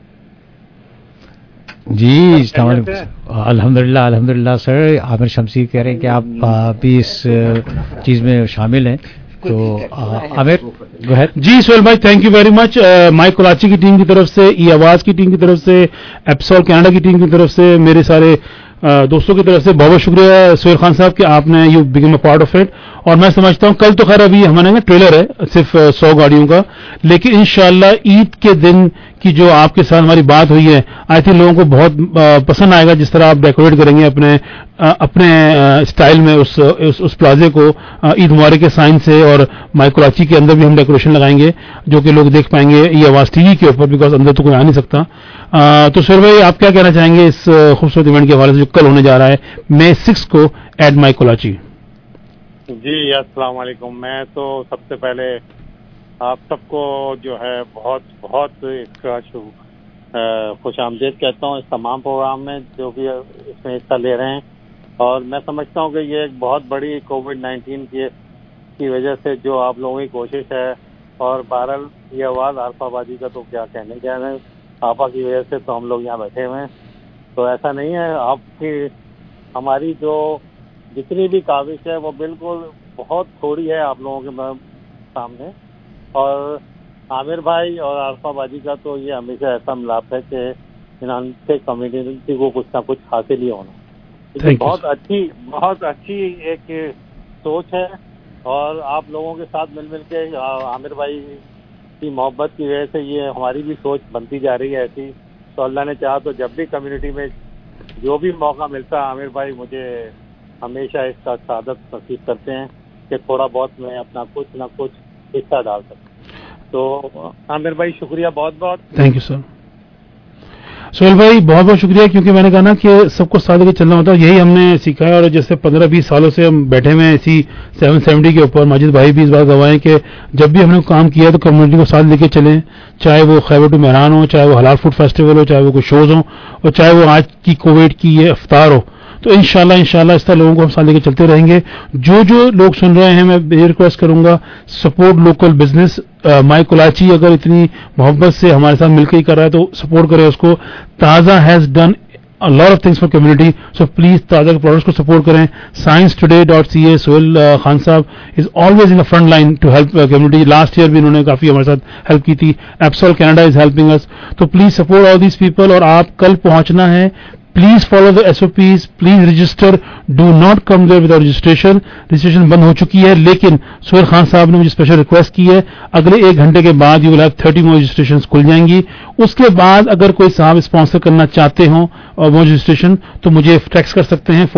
جی السلام علیکم. الحمدللہ سر, عامر شمسی کہہ رہے ہیں کہ آپ بھی اس چیز میں شامل ہیں, تو عامر گو اہیڈ. جی سہیل بھائی thank you very much. My Karachi کی ٹیم کی طرف سے, ای آواز کی ٹیم کی طرف سے, ایپسول کینیڈا کی ٹیم کی طرف سے, میرے سارے دوستوں کی طرف سے بہت بہت شکریہ سہیل خان صاحب کہ آپ نے you become a part of it. اور میں سمجھتا ہوں کل تو خیر ابھی ہمارے نا ٹریلر ہے صرف 100 گاڑیوں کا, لیکن انشاءاللہ عید کے دن کی جو آپ کے ساتھ ہماری بات ہوئی ہے آئی تھنک لوگوں کو بہت پسند آئے گا, جس طرح آپ ڈیکوریٹ کریں گے اپنے اسٹائل میں اس پلازے کو عید مبارک کے سائن سے. اور مائی کراچی کے اندر بھی ہم ڈیکوریشن لگائیں گے جو کہ لوگ دیکھ پائیں گے ای آواز ٹی وی کے اوپر, بیکاز اندر تو کوئی آ نہیں سکتا. تو سہیل بھائی آپ کیا کہنا چاہیں گے اس خوبصورت ایونٹ کے حوالے سے جو کل ہونے جا رہا ہے May 6 کو ایٹ مائی کراچی؟ جی السلام علیکم. میں تو سب سے پہلے آپ سب کو جو ہے بہت اس کا خوش آمدید کہتا ہوں اس تمام پروگرام میں جو بھی اس میں حصہ لے رہے ہیں. اور میں سمجھتا ہوں کہ یہ ایک بہت بڑی کووڈ-19 کی وجہ سے جو آپ لوگوں کی کوشش ہے, اور بہرحال یہ آواز عارفہ بازی کا تو کیا کہنے کیا ہے, آپا کی وجہ سے تو ہم لوگ یہاں بیٹھے ہوئے ہیں. تو ایسا نہیں ہے, آپ کی ہماری جو جتنی بھی کاوش ہے وہ بالکل بہت تھوڑی ہے آپ لوگوں کے سامنے. اور عامر بھائی اور عارفہ بازی کا تو یہ ہمیشہ ایسا ملاپ ہے کہ انہوں سے کمیونٹی کو کچھ نہ کچھ حاصل ہی ہونا. بہت اچھی ایک سوچ ہے, اور آپ لوگوں کے ساتھ مل کے عامر بھائی کی محبت کی وجہ سے یہ ہماری بھی سوچ بنتی جا رہی ہے ایسی. تو اللہ نے چاہا تو جب بھی کمیونٹی میں جو بھی موقع ملتا ہے عامر بھائی مجھے ہمیشہ اس کا سعادت نصیب کرتے ہیں کہ تھوڑا بہت میں اپنا کچھ نہ کچھ حصہ ڈال سکوں. تو عامر بھائی شکریہ بہت بہت. تھینک یو سر. سہیل بھائی بہت بہت شکریہ, کیونکہ میں نے کہا نا کہ سب کو ساتھ لے کے چلنا ہوتا ہے, یہی ہم نے سیکھا ہے. اور جیسے 15-20 سالوں سے ہم بیٹھے ہوئے ہیں اسی 770 کے اوپر, ماجد بھائی بھی اس بات گواہ ہیں کہ جب بھی ہم نے کام کیا تو کمیونٹی کو ساتھ لے کے چلیں, چاہے وہ خیبر ٹو مہران ہو, چاہے وہ حلال فوڈ فیسٹیول ہو, چاہے وہ کوئی شوز ہوں, اور چاہے وہ آج کی کووڈ کی یہ افطار ہو. تو انشاءاللہ اس طرح لوگوں کو ہم ساتھ لے کے چلتے رہیں گے. جو لوگ سن رہے ہیں میں یہ ریکویسٹ کروں گا, support local business. My Kolachi اگر اتنی محبت سے ہمارے ساتھ مل کے ہی کر رہا ہے تو سپورٹ کرے اس کو. Taza has done a lot of things for community, so please تازہ کے پروڈکٹس کو سپورٹ کریں. ScienceToday.ca, سہیل خان صاحب is always in the front line to help community. Last year بھی انہوں نے کافی ہمارے ساتھ ہیلپ کی تھی. ایپسول کینیڈا از ہیلپنگ اس. تو please support all these people. اور آپ کل پہنچنا ہے, please follow the SOPs, please register, do not come there without registration. Registration بند ہو چکی ہے, لیکن سہیل خان صاحب نے مجھے اسپیشل ریکویسٹ کی ہے, اگلے 1 گھنٹے کے بعد you will have 30 more registration کھل جائیں گی. اس کے بعد اگر کوئی صاحب اسپانسر کرنا چاہتے ہوں اور وہ رجسٹریشن, تو مجھے ٹیکسٹ کر سکتے ہیں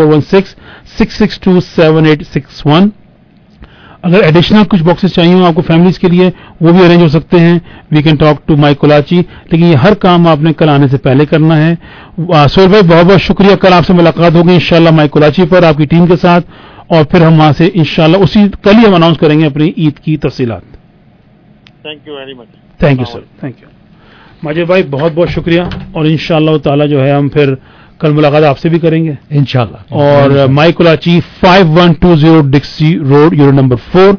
416-662-7861. اگر ایڈیشنل کچھ باکسز چاہیے ہوں آپ کو فیملیز کے لیے, وہ بھی ارینج ہو سکتے ہیں. We can talk to my Kolachi. لیکن یہ ہر کام آپ نے کل آنے سے پہلے کرنا ہے. سہیل بھائی بہت بہت شکریہ. کل آپ سے ملاقات ہوگی انشاءاللہ مائی کلاچی پر آپ کی ٹیم کے ساتھ, اور پھر ہم وہاں سے انشاءاللہ کل ہی ہم اناؤنس کریں گے اپنی عید کی تفصیلات. Thank you very much. Thank you sir, thank you. Majid بھائی بہت بہت شکریہ, اور انشاءاللہ تعالی جو ہے ہم پھر کل ملاقات آپ سے بھی کریں گے انشاءاللہ. اور my Kolachi 5120 Dixie road, unit number 4,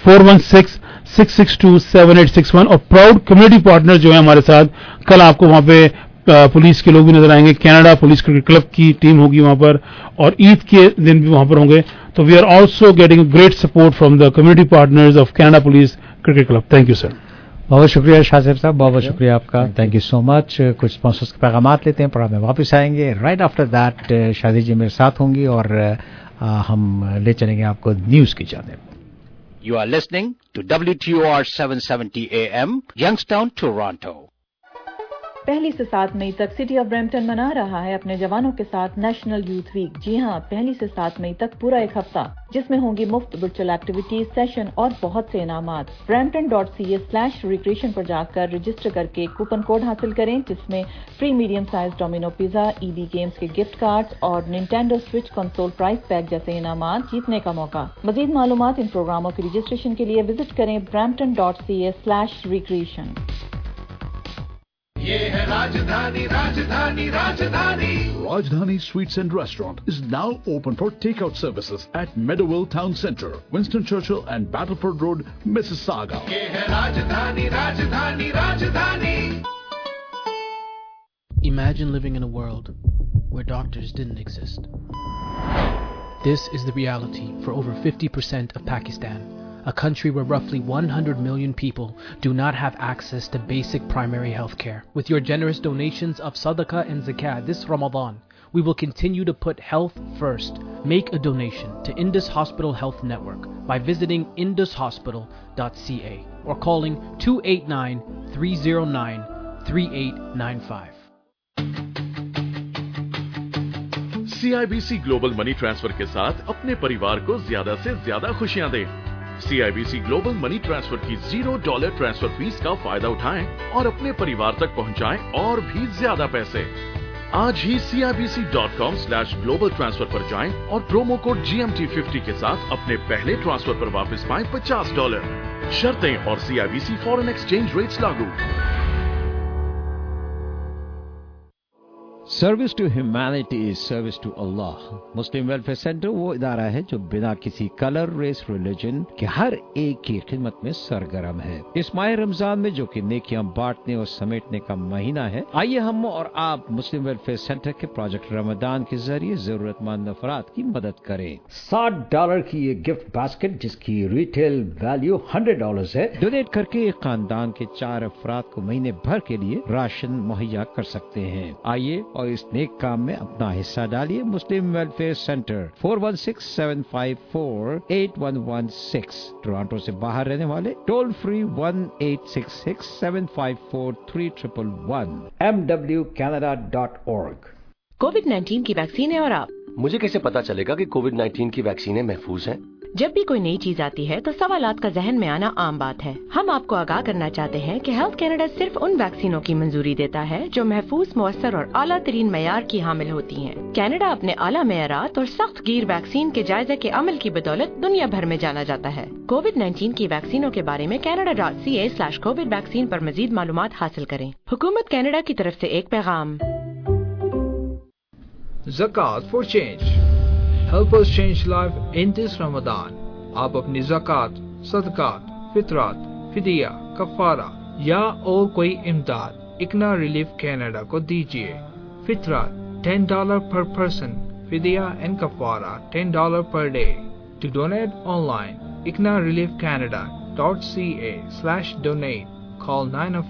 416-662-7861. اور پراؤڈ کمیونٹی پارٹنر جو ہیں ہمارے ساتھ, کل آپ کو وہاں پہ پولیس کے لوگ بھی نظر آئیں گے. کینیڈا پولیس کرکٹ کلب کی ٹیم ہوگی وہاں پر, اور عید کے دن بھی وہاں پر ہوں گے. تو we are also getting great support from the community partners of Canada police cricket club. Thank you sir. بہت شکریہ شاہ صاحب, بہت بہت شکریہ آپ کا. Thank you so much. کچھ اسپانسرز کے پیغامات لیتے ہیں, پروگرام میں واپس آئیں گے. رائٹ آفٹر دیٹ شادی جی میرے ساتھ ہوں گی, اور ہم لے چلیں گے آپ کو نیوز کی جانب. You are listening to WTOR 770 AM, Youngstown, Toronto. 1 سے 7 مئی تک سٹی آف برمپٹن منا رہا ہے اپنے جوانوں کے ساتھ نیشنل یوتھ ویک. جی ہاں, 1 سے 7 مئی تک پورا ایک ہفتہ, جس میں ہوں گی مفت ورچوئل ایکٹیویٹیز, سیشن اور بہت سے انعامات. brampton.ca/recreation پر جا کر رجسٹر کر کے کوپن کوڈ حاصل کریں, جس میں free medium size Domino pizza, EB games کے گفٹ کارڈز اور Nintendo Switch console prize pack جیسے انعامات جیتنے کا موقع. مزید معلومات ان پروگراموں کی رجسٹریشن کے لیے وزٹ کریں brampton.ca/recreation. یہ ہے راجدھانی راجدھانی راجدھانی. Rajdhani Sweets and Restaurant is now open for takeout services at Meadowville Town Center, Winston Churchill and Battleford Road, Mississauga. یہ ہے راجدھانی راجدھانی راجدھانی. Imagine living in a world where doctors didn't exist. This is the reality for over 50% of Pakistan, a country where roughly 100 million people do not have access to basic primary health care. With your generous donations of Sadaqah and Zakat this Ramadan, we will continue to put health first. Make a donation to Indus Hospital Health Network by visiting indushospital.ca or calling 289-309-3895. CIBC Global Money Transfer کے ساتھ اپنے پریوار کو زیادہ سے زیادہ خوشیاں دیں. CIBC Global Money Transfer کی $0 ٹرانسفر فیس کا فائدہ اٹھائیں اور اپنے پریوار تک پہنچائیں اور بھی زیادہ پیسے. آج ہی CIBC.com/global transfer پر جائیں اور پرومو کوڈ GMT50 کے ساتھ اپنے پہلے ٹرانسفر پر واپس پائیں $50. شرطیں اور CIBC فورن ایکسچینج ریٹس لاگو. Service to humanity is service to Allah. Muslim welfare centre وہ ادارہ ہے جو بنا کسی کلر, ریس, ریلیجن کے ہر ایک کی خدمت میں سرگرم ہے. اس ماہ رمضان میں جو کہ نیکیاں بانٹنے اور سمیٹنے کا مہینہ ہے, آئیے ہم اور آپ مسلم ویلفیئر سینٹر کے پروجیکٹ رمضان کے ذریعے ضرورت مند افراد کی مدد کریں. $60 کی یہ گفٹ باسکٹ جس کی ریٹیل ویلیو $100 ہے, ڈونیٹ کر کے ایک خاندان کے 4 افراد کو مہینے بھر کے لیے راشن مہیا کر سکتے ہیں. آئیے اور اس نیک کام میں اپنا حصہ ڈالیے. Muslim welfare Centre 416-754-8116. ٹورانٹو سے باہر رہنے والے ٹول فری 1-866-754-3111. mwcanada.org. کووڈ-19 کی ویکسین ہے اور آپ. مجھے کیسے پتا چلے گا کہ کووڈ-19 کی ویکسینیں محفوظ ہیں؟ जब भी कोई नई चीज आती है तो सवालात का जहन में आना आम बात है। हम आपको आगाह करना चाहते हैं कि हेल्थ कैनेडा सिर्फ उन वैक्सीनों की मंजूरी देता है जो महफूज, मुअस्सर और आला तरीन मयार की हामिल होती हैं। कैनेडा अपने आला मयारात और सख्त गिर वैक्सीन के जायजे के अमल की बदौलत दुनिया भर में जाना जाता है। कोविड-19 की वैक्सीनों के बारे में Canada.ca/COVID वैक्सीन पर मजीद मालूमात हासिल करें। हुकूमत कैनेडा की तरफ से एक पैगाम। ज़कात for change, help us change life in this Ramzan. आप अपनी ज़कात, सदकात, फितरात, फिदिया, कफारा या और कोई इमदाद इकना रिलीफ कैनेडा को दीजिए। फितरात $10 per person, फिदिया एंड कफारा $10 per day. To donate online, ICNAReliefCanada.ca/donate. Call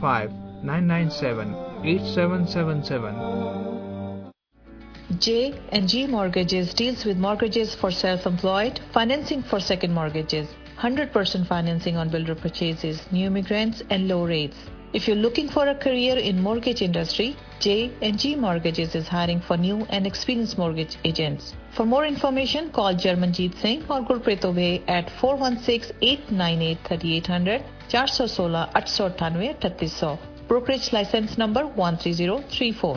905-997-8777. J&G Mortgages deals with mortgages for self-employed, financing for second mortgages, 100% financing on builder purchases, new immigrants, and low rates. If you're looking for a career in mortgage industry, J&G Mortgages is hiring for new and experienced mortgage agents. For more information, call Jarmanjeet Singh or Gurpreet Obey at 416-898-3800, 416-898-3800. Brokerage license number 13034.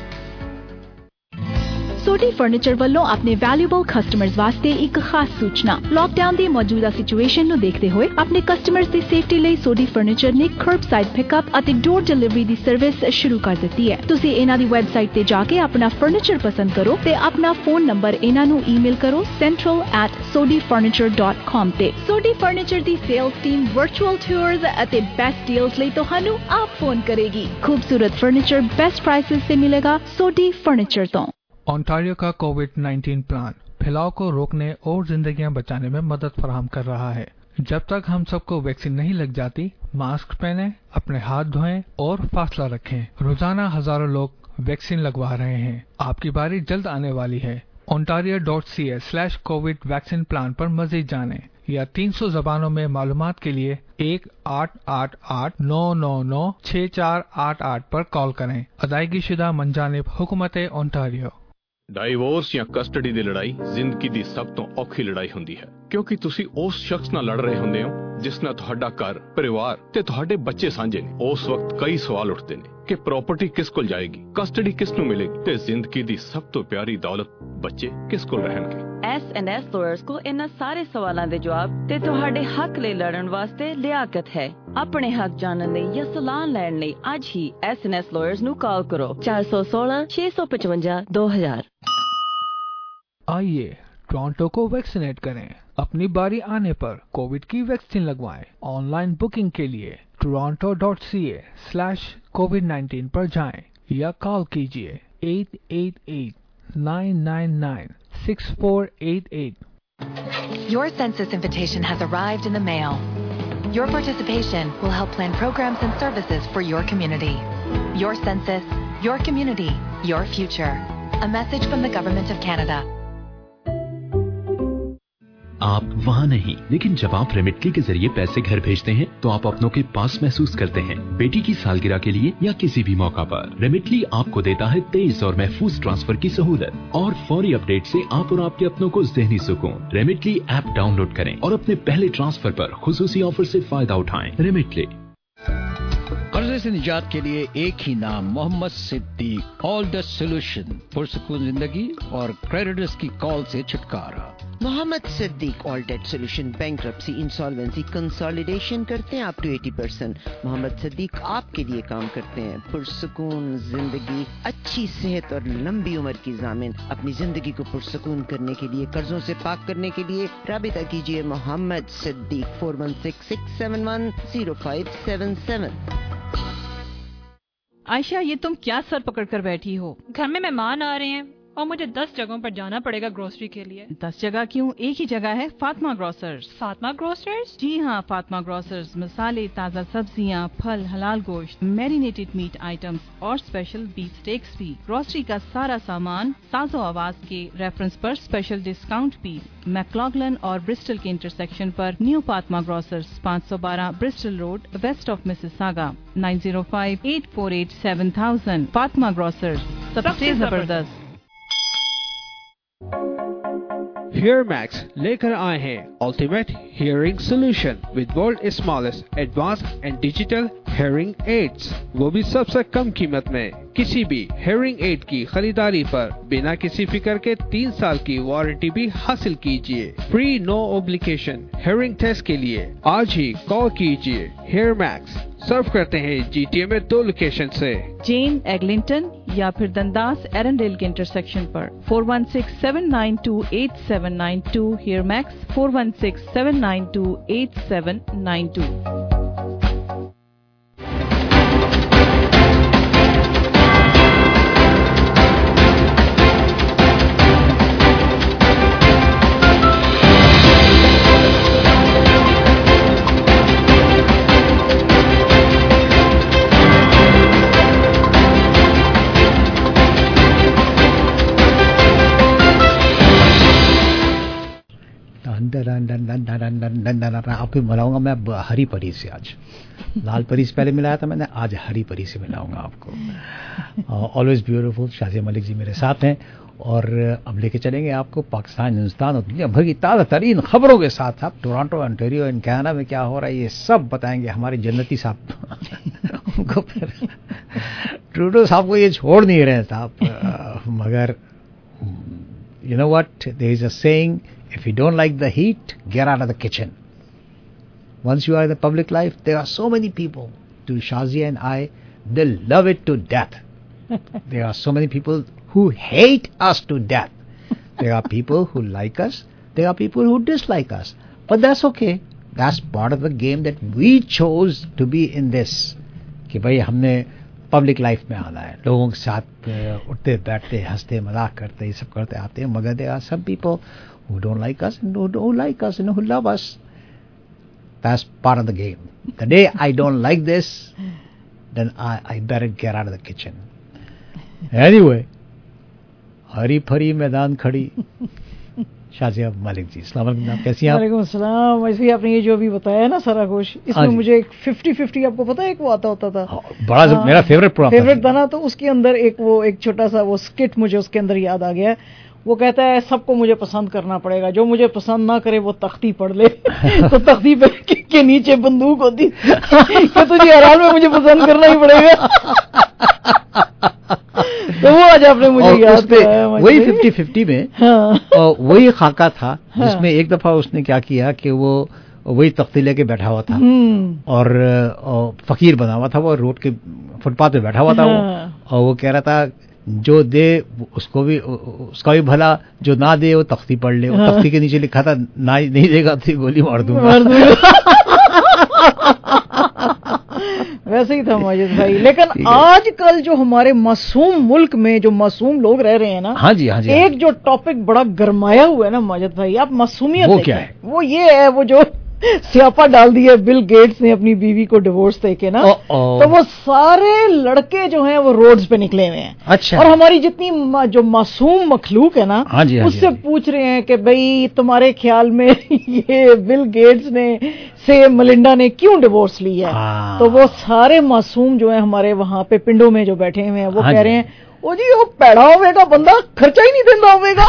Sodi furniture ਵੱਲੋਂ ਆਪਣੇ valuable customers ਵਾਸਤੇ ਇੱਕ ਖਾਸ ਸੂਚਨਾ। Lockdown ਦੀ ਮੌਜੂਦਾ situation ਨੂੰ ਦੇਖਦੇ ਹੋਏ ਆਪਣੇ ਕਸਟਮਰਸ ਦੀ ਸੇਫਟੀ ਲਈ ਸੋਡੀ ਫਰਨੀਚਰ ਨੇ ਕਰਬਸਾਈਡ ਪਿਕਅਪ ਅਤੇ ਡੋਰ ਡਿਲੀਵਰੀ ਦੀ ਸਰਵਿਸ ਸ਼ੁਰੂ ਕਰ ਦਿੱਤੀ ਹੈ। ਤੁਸੀਂ ਇਹਨਾਂ ਦੀ ਵੈਬਸਾਈਟ ਤੇ ਜਾ ਕੇ ਆਪਣਾ ਫਰਨੀਚਰ ਪਸੰਦ ਕਰੋ ਤੇ ਆਪਣਾ ਫੋਨ ਨੰਬਰ ਇਹਨਾਂ ਨੂੰ ਈਮੇਲ ਕਰੋ central@sodifurniture.com ਤੇ। ਸੋਡੀ ਫਰਨੀਚਰ ਦੀ ਸੇਲਸ ਟੀਮ ਵਰਚੁਅਲ ਟੂਰਸ ਅਤੇ ਬੈਸਟ ਡੀਲਸ ਲਈ ਤੁਹਾਨੂੰ ਆਪ ਫੋਨ ਕਰੇਗੀ। ਖੂਬਸੂਰਤ ਫਰਨੀਚਰ बेस्ट प्राइसेस से मिलेगा सोडी फर्नीचर तो। ओंटारियो का कोविड-19 प्लान फैलाव को रोकने और जिंदगियां बचाने में मदद फराहम कर रहा है। जब तक हम सबको वैक्सीन नहीं लग जाती, मास्क पहने, अपने हाथ धोएं और फासला रखें। रोजाना हजारों लोग वैक्सीन लगवा रहे हैं। आपकी बारी जल्द आने वाली है। ontario.ca/covid वैक्सीन प्लान पर मजीद जानें या 300 जबानों में मालूमात के लिए 1-888-999-6488 पर कॉल करें। अदायगी शुदा मंजानिब हुकूमत ओंटारियो। ਡਾਈਵੋਰਸ ਜਾਂ ਕਸਟਡੀ ਦੀ ਲੜਾਈ ਜ਼ਿੰਦਗੀ ਦੀ ਸਭ ਤੋਂ ਔਖੀ ਲੜਾਈ ਹੁੰਦੀ ਹੈ, ਕਿਉਂਕਿ ਤੁਸੀਂ ਉਸ ਸ਼ਖਸ ਨਾਲ ਲੜ ਰਹੇ ਹੁੰਦੇ ਹੋ ਜਿਸ ਨਾਲ ਤੁਹਾਡਾ ਘਰ, ਪਰਿਵਾਰ ਤੇ ਤੁਹਾਡੇ ਬੱਚੇ ਸਾਂਝੇ ਨੇ। ਉਸ ਵਕਤ ਕਈ ਸਵਾਲ ਉੱਠਦੇ ਨੇ ਕਿ ਪ੍ਰਾਪਰਟੀ ਕਿਸ ਕੋਲ ਜਾਏਗੀ, ਕਸਟਡੀ ਕਿਸ ਨੂੰ ਮਿਲੇਗੀ ਤੇ ਜ਼ਿੰਦਗੀ ਦੀ ਸਭ ਤੋਂ ਪਿਆਰੀ ਦੌਲਤ ਬੱਚੇ ਕਿਸ ਕੋਲ ਰਹਿਣਗੇ। S&S ਲਾਇਰਸ ਕੋ ਇਹਨਾਂ ਸਾਰੇ ਸਵਾਲਾਂ ਦੇ ਜਵਾਬ ਤੇ ਤੁਹਾਡੇ ਹੱਕ ਲਈ ਲੜਨ ਵਾਸਤੇ ਲਿਆਕਤ ਹੈ। ਆਪਣੇ ਹੱਕ ਜਾਣਨ ਲਈ ਜਾਂ ਸਲਾਹ ਲੈਣ ਲਈ ਅੱਜ ਹੀ S&S ਲਾਇਰਸ ਨੂੰ ਕਾਲ ਕਰੋ 416-655-2000। आइए टोरंटो को वैक्सीनेट करें। अपनी बारी आने पर कोविड की वैक्सीन लगवाएं। ऑनलाइन बुकिंग के लिए toronto.ca/covid19 पर जाएं या कॉल कीजिए 888-999-6488। Your census invitation has arrived in the mail. Your participation will help plan programs and services for your community. Your census, your community, your future. A message from the Government of Canada. आप वहाँ नहीं, लेकिन जब आप रेमिटली के जरिए पैसे घर भेजते हैं तो आप अपनों के पास महसूस करते हैं। बेटी की सालगिरह के लिए या किसी भी मौका पर रेमिटली आपको देता है तेज और महफूज ट्रांसफर की सहूलत और फौरी अपडेट से आप और आपके अपनों को ज़हनी सुकून। रेमिटली ऐप डाउनलोड करें और अपने पहले ट्रांसफर पर खुसूसी ऑफर से फायदा उठाएं। रेमिटली। कर्जे से निजात के लिए एक ही नाम, Mohammed Siddiq. All the solution, पुरसुकून जिंदगी और क्रेडिटर्स की कॉल से छुटकारा। Mohammed Siddiq all debt solution, bankruptcy, insolvency, consolidation करते हैं अप टू 80%। मोहम्मद सिद्दीक आपके लिए काम करते हैं। पुरसुकून जिंदगी, अच्छी सेहत और लंबी उम्र की जामिन। अपनी जिंदगी को पुरसुकून करने के लिए, कर्जों से पाक करने के लिए राबिता कीजिए मोहम्मद सिद्दीक 416-671-0577। आयशा, ये तुम क्या सर पकड़ कर बैठी हो? घर में मेहमान आ रहे हैं और मुझे 10 जगहों पर जाना पड़ेगा ग्रोसरी के लिए। 10 जगह क्यों? एक ही जगह है, फातिमा ग्रोसर्स। फातिमा ग्रोसर्स? जी हाँ, फातिमा ग्रोसर्स मसाले, ताज़ा सब्जियाँ, फल, हलाल गोश्त, मैरिनेटेड मीट आइटम्स और स्पेशल बीफ स्टेक्स भी। ग्रोसरी का सारा सामान साजो आवाज के रेफरेंस पर स्पेशल डिस्काउंट भी। मैक्लॉगलन और ब्रिस्टल के इंटरसेक्शन पर new Fatima grocers, 512 Bristol road, west of Mississauga, 9058487000। Fatima grocers, सबसे जबरदस्त। Hear Max लेकर आए हैं Ultimate Hearing Solution with world smallest advanced and digital hearing aids, वो भी सबसे कम कीमत में। किसी भी hearing aid की खरीदारी पर बिना किसी फिक्र के 3 साल की वारंटी भी हासिल कीजिए। Free no obligation hearing test के लिए आज ही कॉल कीजिए। Hear Max सर्व करते हैं GTA में 2 लोकेशन से, जेन एग्लिंगटन या फिर दंदास एरनडेल के इंटरसेक्शन पर। 416-792-8792 हियर मैक्स 416-792-8792। आपको मिलाऊंगा मैं हरी परी से। आज लाल परी से पहले मिलाया था मैंने, आज हरी परी से मिलाऊंगा आपको। ऑलवेज ब्यूटीफुल शाजिया मलिक जी मेरे साथ हैं और अब लेके चलेंगे आपको पाकिस्तान, हिंदुस्तान और दुनिया भर की ताज़ा तरीन खबरों के साथ। आप टोरंटो, ओंटारियो एंड कनाडा में क्या हो रहा है ये सब बताएंगे हमारे जन्नती साहब। उनको फिर ट्रूडो साहब को ये छोड़ नहीं रहे साहब, मगर you know what, there is a saying, if you don't like the heat, get out of the kitchen. Once you are in the public life, there are so many people, to Shazia and I, they love it to death. There are so many people who hate us to death. There are people who like us, there are people who dislike us. But that's okay. That's part of the game that we chose to be in this. कि भाई हमने public life में आना है, लोगों के साथ उठते बैठते हंसते मजाक करते ये सब करते आते हैं, मगर there are some people who don't like us and who like us and who love us. That's part of the game. The day I don't like this, then I better get out of the kitchen. Anyway, हरी फरी मैदान खड़ी शाजिया मलिक जी, अस्सलाम वालेकुम, आप कैसी हैं? वालेकुम अस्सलाम। ऐसे ही आपने ये जो अभी बताया ना सारा कुछ, इसमें मुझे एक 50-50 आपको पता है एक वो आता होता था, बड़ा मेरा फेवरेट था ना, तो उसके अंदर एक छोटा सा वो स्किट मुझे उसके अंदर याद आ गया। वो कहता है सबको मुझे पसंद करना पड़ेगा, जो मुझे पसंद ना करे वो तख्ती पढ़ ले। तो तख्ती के नीचे बंदूक होती कि तुझे हर हाल में मुझे पसंद करना ही पड़ेगा। तो वो आज आपने मुझे याद दिलाया। वही 50-50 में वही खाका था जिसमें एक दफा उसने क्या किया कि वो वही तख्ती लेके बैठा हुआ था और फकीर बना हुआ था, वो रोड के फुटपाथ पे बैठा हुआ था वो, और वो कह रहा था जो दे उसको भी उसका भी भला, जो ना दे वो तख्ती पढ़ ले। तख्ती के नीचे लिखा था ना नहीं देगा तो गोली मार दूंगा। वैसे ही था माजिद भाई। लेकिन आजकल जो हमारे मासूम मुल्क में जो मासूम लोग रह रहे हैं ना, हाँ जी, हाँ जी, एक जो टॉपिक बड़ा गरमाया हुआ है ना माजिद भाई, आप मासूमियत वो क्या है? वो ये है, वो जो स्यापा डाल दिया बिल गेट्स ने अपनी बीवी को डिवोर्स देके ना, तो वो सारे लड़के जो हैं वो रोड्स पे निकले हुए हैं। अच्छा। और हमारी जितनी जो मासूम मखलूक है ना, हाँ जी, हाँ उससे पूछ रहे हैं कि भाई तुम्हारे ख्याल में ये बिल गेट्स ने से मलिंडा ने क्यों डिवोर्स ली है? तो वो सारे मासूम जो है हमारे वहां पे पिंडों में जो बैठे हुए हैं वो कह रहे हैं ओ जी वो पैड़ा होगा बंदा खर्चा ही नहीं देता होगा।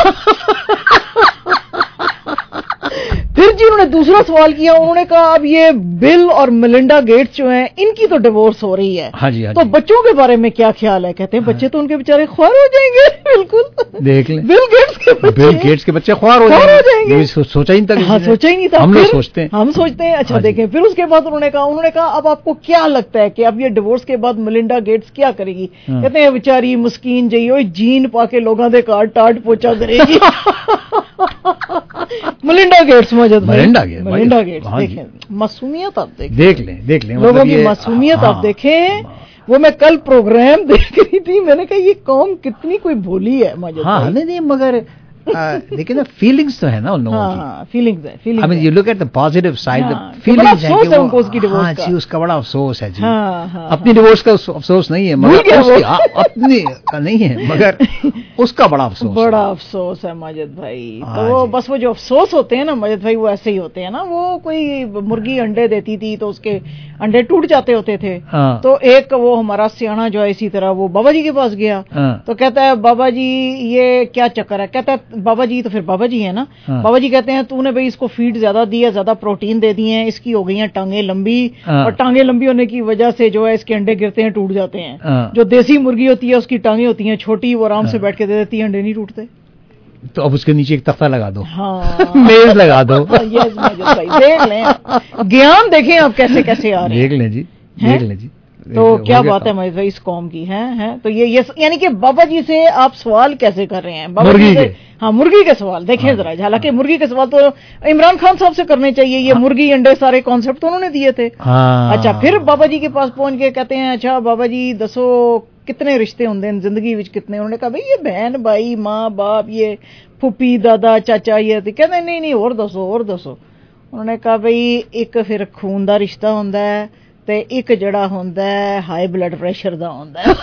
फिर जी उन्होंने दूसरा सवाल किया, उन्होंने कहा अब ये बिल और मेलिंडा गेट्स जो हैं इनकी तो डिवोर्स हो रही है, हाँ जी, हाँ तो जी। बच्चों के बारे में क्या ख्याल है? कहते हैं बच्चे तो उनके बेचारे ख्वार हो जाएंगे। बिल्कुल देख लें, बिल गेट्स के बच्चे ख्वार हो जाएंगे। सोचा ही नहीं था, हाँ सोचा ही नहीं था। हम लोग सोचते हैं। अच्छा देखें, फिर उसके बाद उन्होंने कहा अब आपको क्या लगता है कि अब ये डिवोर्स के बाद मेलिंडा गेट्स क्या करेगी? कहते हैं बेचारी मस्कीन जी जीन पाके लोगों के कार टाट पोछा करेगी। मेलिंडा गेट्स मेलिंडा गेट्स देखें, मासूमियत आप देख लें लोगों की मासूमियत आप देखें। वो मैं कल प्रोग्राम देख रही थी, मैंने कहा ये कौम कितनी कोई भोली है। नहीं मगर लेकिन फीलिंग्स तो है ना उन लोगों की, फीलिंग्स है। I mean you look at the positive side, feelings है कि उनको उसकी डिवोर्स का, जी उसका बड़ा अफसोस है जी। अपनी डिवोर्स का अफसोस नहीं है, मगर अपनी का नहीं है, मगर उसका बड़ा अफसोस है माजिद भाई। तो वो बस वो जो अफसोस होते हैं ना माजिद भाई, वो ऐसे ही होते हैं ना। वो कोई मुर्गी अंडे देती थी तो उसके अंडे टूट जाते होते थे। तो एक वो हमारा सियाना जो है इसी तरह वो बाबा जी के पास गया, तो कहता है बाबा जी ये क्या चक्कर है? कहता है बाबा जी तो फिर बाबा जी है ना, बाबा जी कहते हैं तूने भाई इसको फीड ज्यादा दी है, ज्यादा प्रोटीन दे दिए हैं, इसकी हो गई हैं टांगे लंबी, और टांगे लंबी होने की वजह से जो है इसके अंडे गिरते हैं, टूट जाते हैं। जो देसी मुर्गी होती है उसकी टांगे होती हैं छोटी, वो आराम से बैठ के दे देती है, अंडे नहीं टूटते। तो अब उसके नीचे एक तख्ता लगा दो, हाँ मेज लगा दो। यस भाई, देख लें ज्ञान, देखें आप कैसे कैसे आ रहे हैं, देख लें जी, देख लें जी। तो क्या बात है महेश भाई इस कौम की है। तो ये यानी कि बाबा जी से आप सवाल कैसे कर रहे हैं, बाबा जी से? हाँ, मुर्गी के सवाल देखें जरा, हालांकि मुर्गी के सवाल तो इमरान खान साहब से करने चाहिए, ये मुर्गी अंडे सारे कॉन्सेप्ट तो उन्होंने दिए थे। अच्छा, फिर बाबा जी के पास पहुंच के कहते हैं अच्छा बाबा जी दसो कितने रिश्ते होंगे जिंदगी विच कितने? उन्होंने कहा भाई ये बहन भाई माँ बाप, ये फुप्पी दादा चाचा, ये कहते नहीं और दसो और दसो। उन्होंने कहा भाई एक फिर खून का रिश्ता होंदा है, ਤੇ ਇੱਕ ਜਿਹੜਾ ਹੁੰਦਾ ਹੈ ਹਾਈ ਬਲੱਡ ਪ੍ਰੈਸ਼ਰ ਦਾ ਹੁੰਦਾ ਹੈ।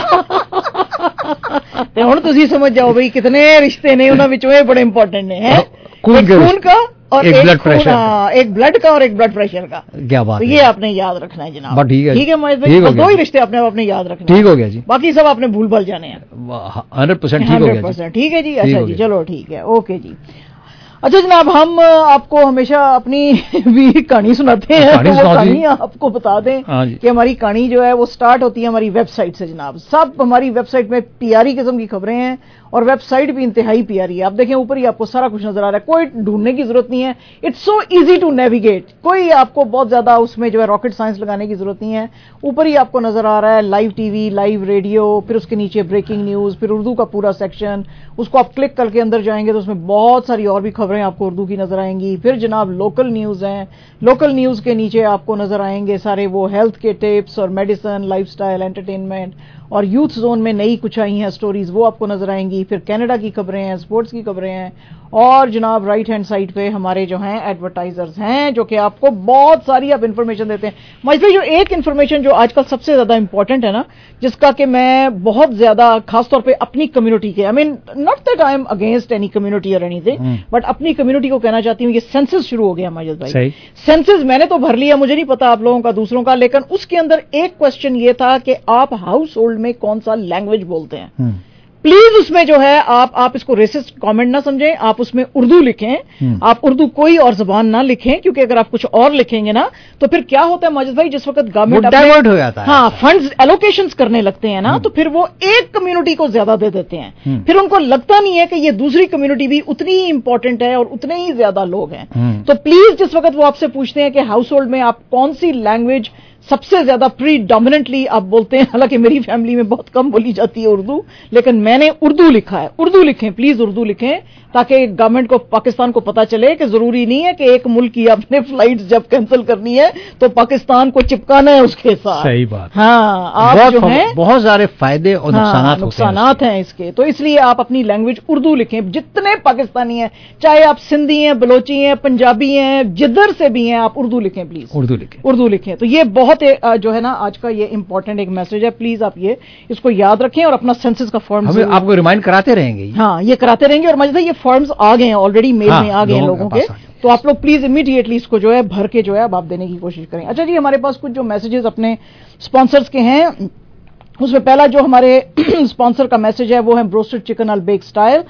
ਤੇ ਹੁਣ ਤੁਸੀਂ ਸਮਝ ਜਾਓ ਬਈ ਕਿਤਨੇ ਰਿਸ਼ਤੇ ਨੇ, ਉਹਨਾਂ ਵਿੱਚੋਂ ਇਹ ਬੜੇ ਇੰਪੋर्टेंट ਨੇ है खून का और एक ब्लड प्रेशर, एक ब्लड का और एक ब्लड प्रेशर का। क्या बात है, ये आपने याद रखना है जनाब। ठीक है महेश भाई, दो ही रिश्ते आपने अपने याद रखने। ठीक हो गया जी, बाकी सब आपने भूल भाल जाने हैं। 100% ठीक हो गया, 100% ठीक है जी। अच्छा जी, चलो ठीक है, ओके जी। अच्छा जनाब, हम आपको हमेशा अपनी भी कहानी सुनाते हैं, तो वो कहानी आपको बता दें कि हमारी कहानी जो है वो स्टार्ट होती है हमारी वेबसाइट से जनाब। सब हमारी वेबसाइट में प्यारी किस्म की खबरें हैं और वेबसाइट भी इंतहाई प्यारी है। आप देखें ऊपर ही आपको सारा कुछ नजर आ रहा है, कोई ढूंढने की जरूरत नहीं है, it's so easy to navigate, कोई आपको बहुत ज्यादा उसमें जो है रॉकेट साइंस लगाने की जरूरत नहीं है। ऊपर ही आपको नजर आ रहा है लाइव टीवी, लाइव रेडियो, फिर उसके नीचे ब्रेकिंग न्यूज, फिर उर्दू का पूरा सेक्शन, उसको आप क्लिक करके अंदर जाएंगे तो उसमें बहुत सारी और भी खबरें आपको उर्दू की नजर आएंगी। फिर जनाब लोकल न्यूज हैं, लोकल न्यूज के नीचे आपको नजर आएंगे सारे वो हेल्थ के टिप्स और मेडिसिन, लाइफस्टाइल, एंटरटेनमेंट, और यूथ जोन में नई कुछ आई हैं स्टोरीज, वो आपको नजर आएंगी। फिर कनाडा की खबरें हैं, स्पोर्ट्स की खबरें हैं, और जनाब राइट हैंड साइड पे हमारे जो हैं एडवर्टाइजर्स हैं जो कि आपको बहुत सारी आप इन्फॉर्मेशन देते हैं। मजबूरी जो एक इन्फॉर्मेशन जो आजकल सबसे ज्यादा इंपॉर्टेंट है ना, जिसका कि मैं बहुत ज्यादा खासतौर पे अपनी कम्युनिटी के, I mean not that I am against any community और एनीथिंग, बट अपनी कम्युनिटी को कहना चाहती हूँ, ये सेंसस शुरू हो गया माजिद भाई। सेंसस मैंने तो भर लिया, मुझे नहीं पता आप लोगों का दूसरों का, लेकिन उसके अंदर एक क्वेश्चन ये था कि आप हाउस होल्ड में कौन सा लैंग्वेज बोलते हैं। प्लीज उसमें जो है आप इसको रेसिस्ट कमेंट ना समझें, आप उसमें उर्दू लिखें, आप उर्दू कोई और जबान ना लिखें, क्योंकि अगर आप कुछ और लिखेंगे ना तो फिर क्या होता है माजिद भाई, जिस वक्त गवर्नमेंट डाइवर्ट हो जाता है, हाँ फंड्स एलोकेशंस करने लगते हैं ना, तो फिर वो एक कम्युनिटी को ज्यादा दे देते हैं, फिर उनको लगता नहीं है कि ये दूसरी कम्युनिटी भी उतनी ही इंपॉर्टेंट है और उतने ही ज्यादा लोग हैं। तो प्लीज जिस वक्त वो आपसे पूछते हैं कि हाउस होल्ड में आप कौन सी लैंग्वेज सबसे ज्यादा प्रीडोमिनेंटली आप बोलते हैं, हालांकि मेरी फैमिली में बहुत कम बोली जाती है उर्दू, लेकिन मैंने उर्दू लिखा है। उर्दू लिखें, प्लीज उर्दू लिखें, ताकि गवर्नमेंट को, पाकिस्तान को पता चले कि जरूरी नहीं है कि एक मुल्क की आपने फ्लाइट्स जब कैंसिल करनी है तो पाकिस्तान को चिपकाना है उसके साथ। सही बात। हाँ, आप जो है बहुत सारे फायदे और नुकसानात हैं इसके, तो इसलिए आप अपनी लैंग्वेज उर्दू लिखें। जितने पाकिस्तानी हैं, चाहे आप सिंधी हैं, बलोची हैं, पंजाबी हैं, जिधर से भी हैं, आप उर्दू लिखें प्लीज, उर्दू लिखें। तो ये बहुत जो है ना आज का ये इंपॉर्टेंट एक मैसेज है, प्लीज आप ये इसको याद रखें और अपना सेंसस का फॉर्म आपको रिमाइंड कराते रहेंगे। हाँ, ये कराते रहेंगे, और मजबूरी ये फॉर्म्स आ गए हैं ऑलरेडी, मेल में आ गए हैं लोगों के, तो आप लोग प्लीज इमीडिएटली इसको जो है भर के जो है अब आप देने की कोशिश करें। अच्छा जी, हमारे पास कुछ जो मैसेजेस अपने स्पॉन्सर्स के हैं, उसमें पहला जो हमारे स्पॉन्सर का मैसेज है वो है broasted chicken Al Baik style,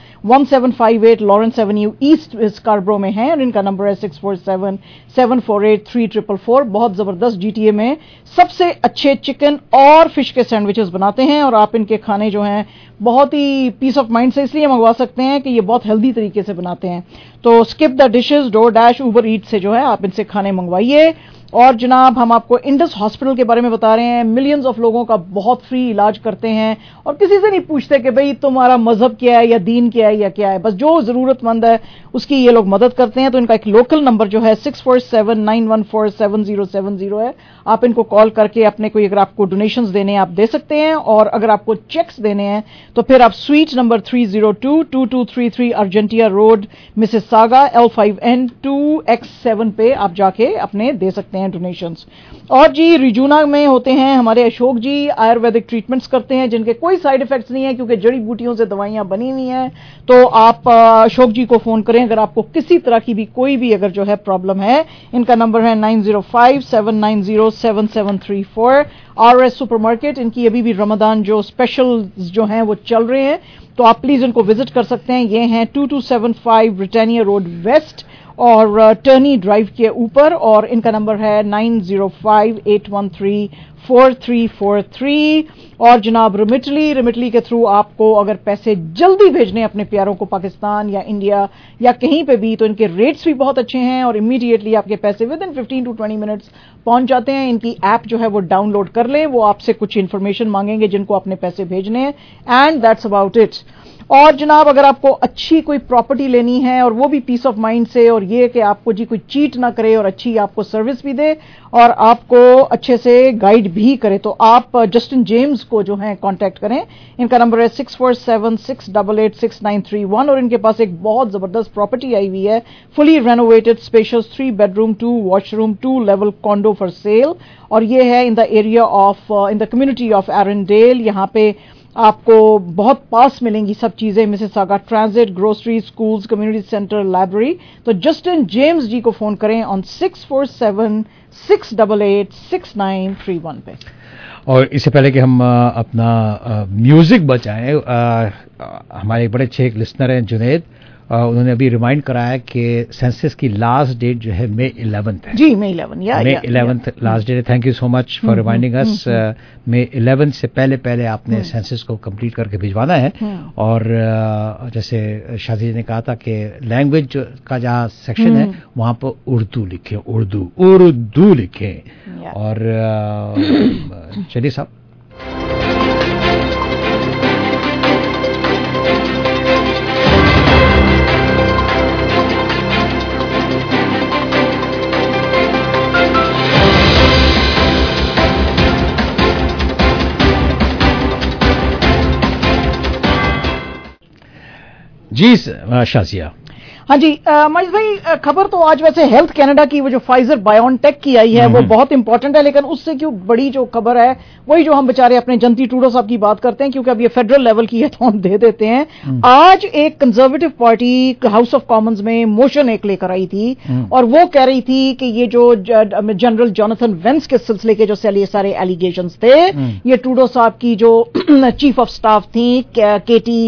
1758 Lawrence avenue east Scarborough में है, और इनका नंबर है 6477483444। बहुत जबरदस्त GTA में सबसे अच्छे चिकन और फिश के सैंडविचेस बनाते हैं, और आप इनके खाने जो हैं बहुत ही पीस ऑफ माइंड से इसलिए मंगवा सकते हैं कि ये बहुत हेल्दी तरीके से बनाते हैं। तो Skip the Dishes, DoorDash, Uber Eat से जो है आप इनसे खाने मंगवाइए। और जनाब हम आपको इंडस हॉस्पिटल के बारे में बता रहे हैं, मिलियंस ऑफ लोगों का बहुत फ्री इलाज करते हैं और किसी से नहीं पूछते कि भाई तुम्हारा मजहब क्या है या दीन क्या है या क्या है, बस जो जरूरतमंद है उसकी ये लोग मदद करते हैं। तो इनका एक लोकल नंबर जो है 6479147070 है, आप इनको कॉल करके अपने कोई, अगर आपको डोनेशंस देने हैं आप दे सकते हैं, और अगर आपको चेक्स देने हैं तो फिर आप suite number 302-2233 Argentia road Mississauga L5N2X7 पे आप जाके अपने दे सकते हैं हैं डोनेशंस। और जी रिजूना में होते हैं हमारे अशोक जी, आयुर्वेदिक ट्रीटमेंट्स करते हैं जिनके कोई साइड इफेक्ट्स नहीं है क्योंकि जड़ी बूटियों से दवाइयां बनी हुई हैं। तो आप अशोक जी को फोन करें अगर आपको किसी तरह की भी कोई भी अगर जो है प्रॉब्लम है। इनका नंबर है 9057907734। RS सुपरमार्केट, इनकी अभी भी रमजान जो स्पेशल जो हैं वो चल रहे हैं, तो आप प्लीज इनको विजिट कर सकते हैं। ये हैं 2275 ब्रिटानिया रोड वेस्ट और टर्नी ड्राइव के ऊपर, और इनका नंबर है 9058134343। और जनाब रिमिटली के थ्रू आपको अगर पैसे जल्दी भेजने अपने प्यारों को पाकिस्तान या इंडिया या कहीं पे भी, तो इनके रेट्स भी बहुत अच्छे हैं और इमीडिएटली आपके पैसे विद इन 15 to 20 मिनट्स पहुंच जाते हैं। इनकी ऐप जो है वो डाउनलोड कर लें, वो आपसे कुछ इन्फॉर्मेशन मांगेंगे जिनको अपने पैसे भेजने हैं, एंड दैट्स अबाउट इट। और जनाब अगर आपको अच्छी कोई प्रॉपर्टी लेनी है और वो भी पीस ऑफ माइंड से, और ये कि आपको जी कोई चीट ना करे और अच्छी आपको सर्विस भी दे और आपको अच्छे से गाइड भी करे, तो आप जस्टिन जेम्स को जो है कांटेक्ट करें। इनका नंबर है 6476886931 और इनके पास एक बहुत जबरदस्त प्रॉपर्टी आई हुई है, fully renovated spacious 3 bedroom 2 washroom 2 level condo for sale, और ये है in the area of in the community of Erindale. यहाँ पे आपको बहुत पास मिलेंगी सब चीजें, Mississauga transit, grocery, schools, community centre, library. तो जस्टिन जेम्स जी को फोन करें ऑन 6476886931 पे। और इससे पहले कि हम अपना म्यूजिक बजाएं, हमारे बड़े अच्छे एक लिसनर हैं जुनेद, उन्होंने अभी रिमाइंड कराया कि सेंसस की लास्ट डेट जो है May 11th है। जी May 11th लास्ट डेट है। Thank you so much for reminding us. May 11 से पहले आपने सेंसस को कंप्लीट करके भिजवाना है। और जैसे शादी जी ने कहा था कि लैंग्वेज का जहाँ सेक्शन है वहाँ पर उर्दू लिखें, उर्दू लिखें। और चलिए साहब, जी शाजिया। हाँ जी महेश भाई, खबर तो आज वैसे हेल्थ कनाडा की वो जो फाइजर बायोनटेक की आई है वो बहुत इंपॉर्टेंट है, लेकिन उससे क्यों बड़ी जो खबर है वही जो हम बेचारे अपने जनती ट्रूडो साहब की बात करते हैं, क्योंकि अब ये फेडरल लेवल की है तो हम दे देते हैं। आज एक conservative party house of commons में मोशन एक लेकर आई थी और वो कह रही थी कि ये जो जनरल जोनाथन वेंस के सिलसिले के जो सारे एलिगेशंस थे, ये ट्रूडो साहब की जो चीफ ऑफ स्टाफ थी केटी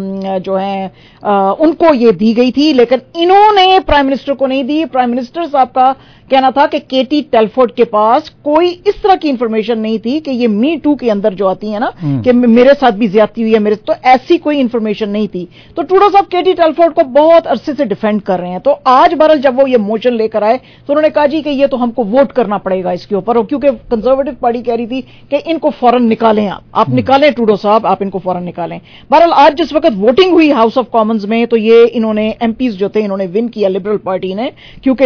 जो है उनको ये दी गई थी, लेकिन इन्होंने प्राइम मिनिस्टर को नहीं दी। प्राइम मिनिस्टर साहब का कहना था कि केटी टेलफोर्ड के पास कोई इस तरह की इंफॉर्मेशन नहीं थी कि ये मी टू के अंदर जो आती है ना कि मेरे साथ भी ज्यादती हुई है मेरे, तो ऐसी कोई इंफॉर्मेशन नहीं थी। तो ट्रूडो साहब केटी टेलफोर्ड को बहुत अरसे से डिफेंड कर रहे हैं। तो आज बहरहाल जब वो ये मोशन लेकर आए तो उन्होंने कहा जी कि ये तो हमको वोट करना पड़ेगा इसके ऊपर, और क्योंकि कंजर्वेटिव पार्टी कह रही थी कि इनको फौरन निकालें, आप निकालें ट्रूडो साहब, आप इनको फौरन निकालें। बहरहाल आज जिस वक्त वोटिंग हुई हाउस ऑफ कॉमन्स में तो ये इन्होंने एमपीज जो थे इन्होंने विन किया लिबरल पार्टी ने, क्योंकि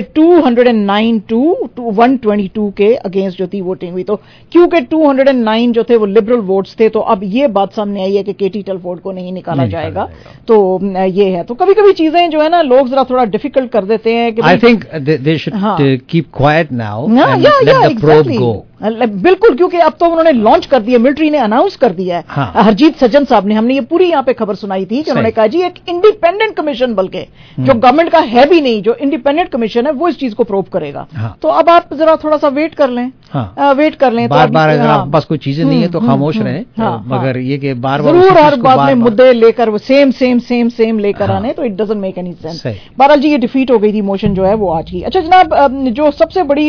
209 to 122 के अगेंस्ट जो थी वोटिंग हुई। तो क्योंकि 209 जो थे वो लिबरल वोट्स थे, तो अब ये बात सामने आई है कि केटी टेलफोर्ड को नहीं निकाला जाएगा। तो ये है, तो कभी कभी चीजें जो है ना लोग जरा थोड़ा डिफिकल्ट कर देते हैं कि I think they should keep quiet now and let the probe go. बिल्कुल, क्योंकि अब तो उन्होंने लॉन्च कर दिया, मिलिट्री ने अनाउंस कर दिया है। हरजीत सज्जन साहब ने, हमने ये पूरी यहाँ पे खबर सुनाई थी कि उन्होंने कहा जी एक इंडिपेंडेंट कमीशन, बल्कि जो गवर्नमेंट का है भी नहीं, जो इंडिपेंडेंट कमीशन है वो इस चीज को प्रूव करेगा। तो अब आप जरा थोड़ा सा वेट कर लें, वेट कर लें। बार बार अगर आपके पास कोई चीजें नहीं है तो खामोश रहें, मगर ये कि बार बार जरूर हर बात में मुद्दे लेकर वो सेम लेकर आने, तो it doesn't make any sense. बहरहाल जी ये डिफीट हो गई थी मोशन जो है वो आज की। अच्छा जनाब, जो सबसे बड़ी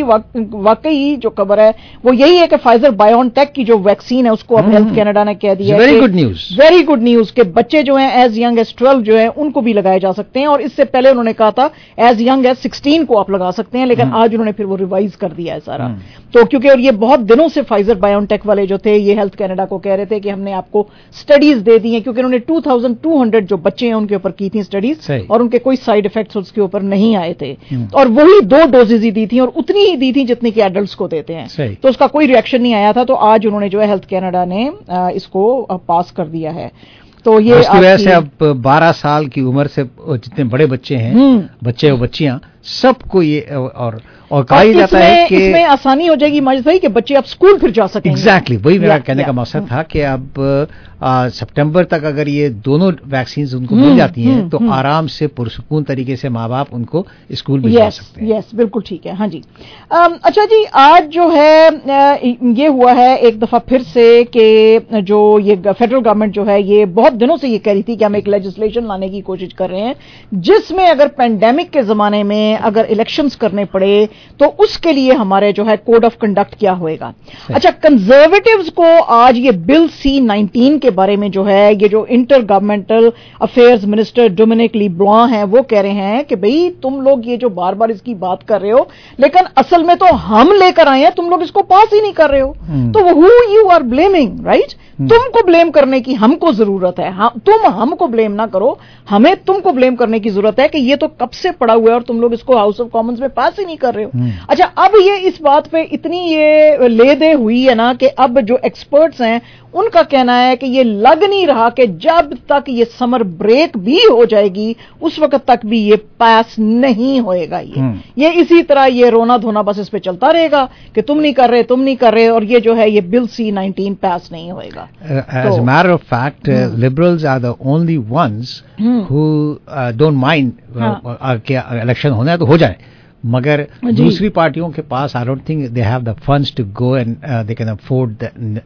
वाकई जो खबर है वो यही है कि फाइजर बायोनटेक की जो वैक्सीन है उसको अब हेल्थ कनाडा ने कह दिया है, वेरी गुड न्यूज के बच्चे जो हैं एज यंग एज 12 जो है उनको भी लगाए जा सकते हैं। और इससे पहले उन्होंने कहा था एज यंग एज 16 को आप लगा सकते हैं, लेकिन आज उन्होंने फिर वो रिवाइज कर दिया है सारा। तो क्योंकि और ये बहुत दिनों से फाइजर बायोनटेक वाले जो थे ये हेल्थ कनाडा को कह रहे थे कि हमने आपको स्टडीज दे दी हैं, क्योंकि उन्होंने 2200 जो बच्चे हैं उनके ऊपर की थी स्टडीज और उनके कोई साइड इफेक्ट्स उसके ऊपर नहीं आए थे, और वही 2 डोजेज ही दी थी और उतनी ही दी थी जितनी कि एडल्ट्स को देते हैं, तो उसका कोई रिएक्शन नहीं आया था। तो आज उन्होंने जो है हेल्थ कनाडा ने इसको पास कर दिया है। तो ये उसकी वजह से अब 12 साल की उम्र से जितने बड़े बच्चे हैं, बच्चे और बच्चियां सबको ये, और कहा ही जाता है कि इसमें आसानी हो जाएगी माजिद भाई कि बच्चे अब स्कूल फिर जा सकेंगे। एग्जैक्टली वही मेरा कहने का मकसद था कि अब सितंबर तक अगर ये दोनों वैक्सीन उनको मिल जाती हैं तो आराम से पुरसुकून तरीके से माँ बाप उनको स्कूल भिजवा सकते हैं। यस बिल्कुल ठीक है। हाँ जी। अच्छा जी, आज जो है ये हुआ है एक दफा फिर से कि जो ये फेडरल गवर्नमेंट जो है ये बहुत दिनों से ये कह रही थी कि हम एक लेजिस्लेशन लाने की कोशिश कर रहे हैं जिसमें अगर पेंडेमिक के जमाने में अगर इलेक्शंस करने पड़े तो उसके लिए हमारे जो है कोड ऑफ कंडक्ट क्या होएगा। अच्छा, कंजर्वेटिव्स को आज ये बिल C-19 के बारे में जो है ये जो intergovernmental affairs minister Dominic LeBlanc हैं वो कह रहे हैं कि भाई तुम लोग ये जो बार बार इसकी बात कर रहे हो लेकिन असल में तो हम लेकर आए हैं, तुम लोग इसको पास ही नहीं कर रहे हो। तो who you are blaming, right? तुमको ब्लेम करने की हमको जरूरत है। तुम हमको ब्लेम ना करो, हमें तुमको ब्लेम करने की जरूरत है कि ये तो कब से पड़ा हुआ है और तुम लोग इसको हाउस ऑफ कॉमन्स में पास ही नहीं कर रहे हो। अच्छा, अब ये इस बात पे इतनी ये ले दे हुई है ना कि अब जो एक्सपर्ट्स हैं उनका कहना है कि ये लग नहीं रहा कि जब तक ये समर ब्रेक भी हो जाएगी उस वक्त तक भी ये पास नहीं होएगा। ये इसी तरह ये रोना धोना बस इस पे चलता रहेगा कि तुम नहीं कर रहे और ये जो है ये बिल C-19 पास नहीं होएगा। As a matter of fact, liberals are the only ones who don't mind कि इलेक्शन होना है तो हो जाए, मगर दूसरी पार्टियों के पास I don't think they have the funds to go and they can afford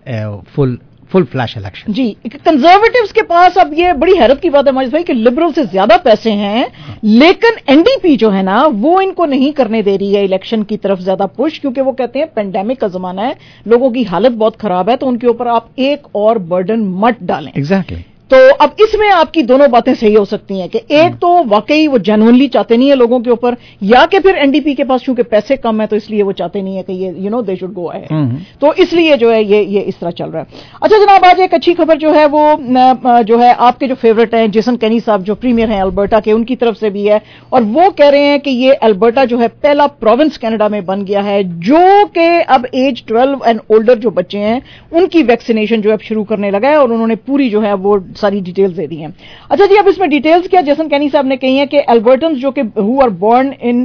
the full flash election. जी, कंजर्वेटिव्स के पास अब ये बड़ी हैरत की बात है माजिद भाई कि लिबरल से ज्यादा पैसे हैं लेकिन एनडीपी जो है ना वो इनको नहीं करने दे रही है इलेक्शन की तरफ ज्यादा पुश, क्योंकि वो कहते हैं पेंडेमिक का जमाना है, लोगों की हालत बहुत खराब है तो उनके ऊपर आप एक और बर्डन मत डालें। एग्जैक्टली। तो अब इसमें आपकी दोनों बातें सही हो सकती हैं कि एक तो वाकई वो जेन्युइनली चाहते नहीं है लोगों के ऊपर, या कि फिर एनडीपी के पास चूंकि पैसे कम है तो इसलिए वो चाहते नहीं है कि ये दे शुड गो अहेड, तो इसलिए जो है ये इस तरह चल रहा है। अच्छा जनाब, आज एक अच्छी खबर जो है वो जो है आपके जो फेवरेट हैं जेसन केनी साहब जो प्रीमियर हैं अल्बर्टा के, उनकी तरफ से भी है और वो कह रहे हैं कि ये अल्बर्टा जो है पहला प्रोविंस कनाडा में बन गया है जो कि अब एज 12 एंड ओल्डर जो बच्चे हैं उनकी वैक्सीनेशन जो है अब शुरू करने लगा है और उन्होंने पूरी जो है वो सारी डिटेल्स दे दी हैं। अच्छा जी, अब इसमें डिटेल्स क्या जेसन केनी साहब ने कही है कि अल्बर्टन्स जो कि हु आर बोर्न इन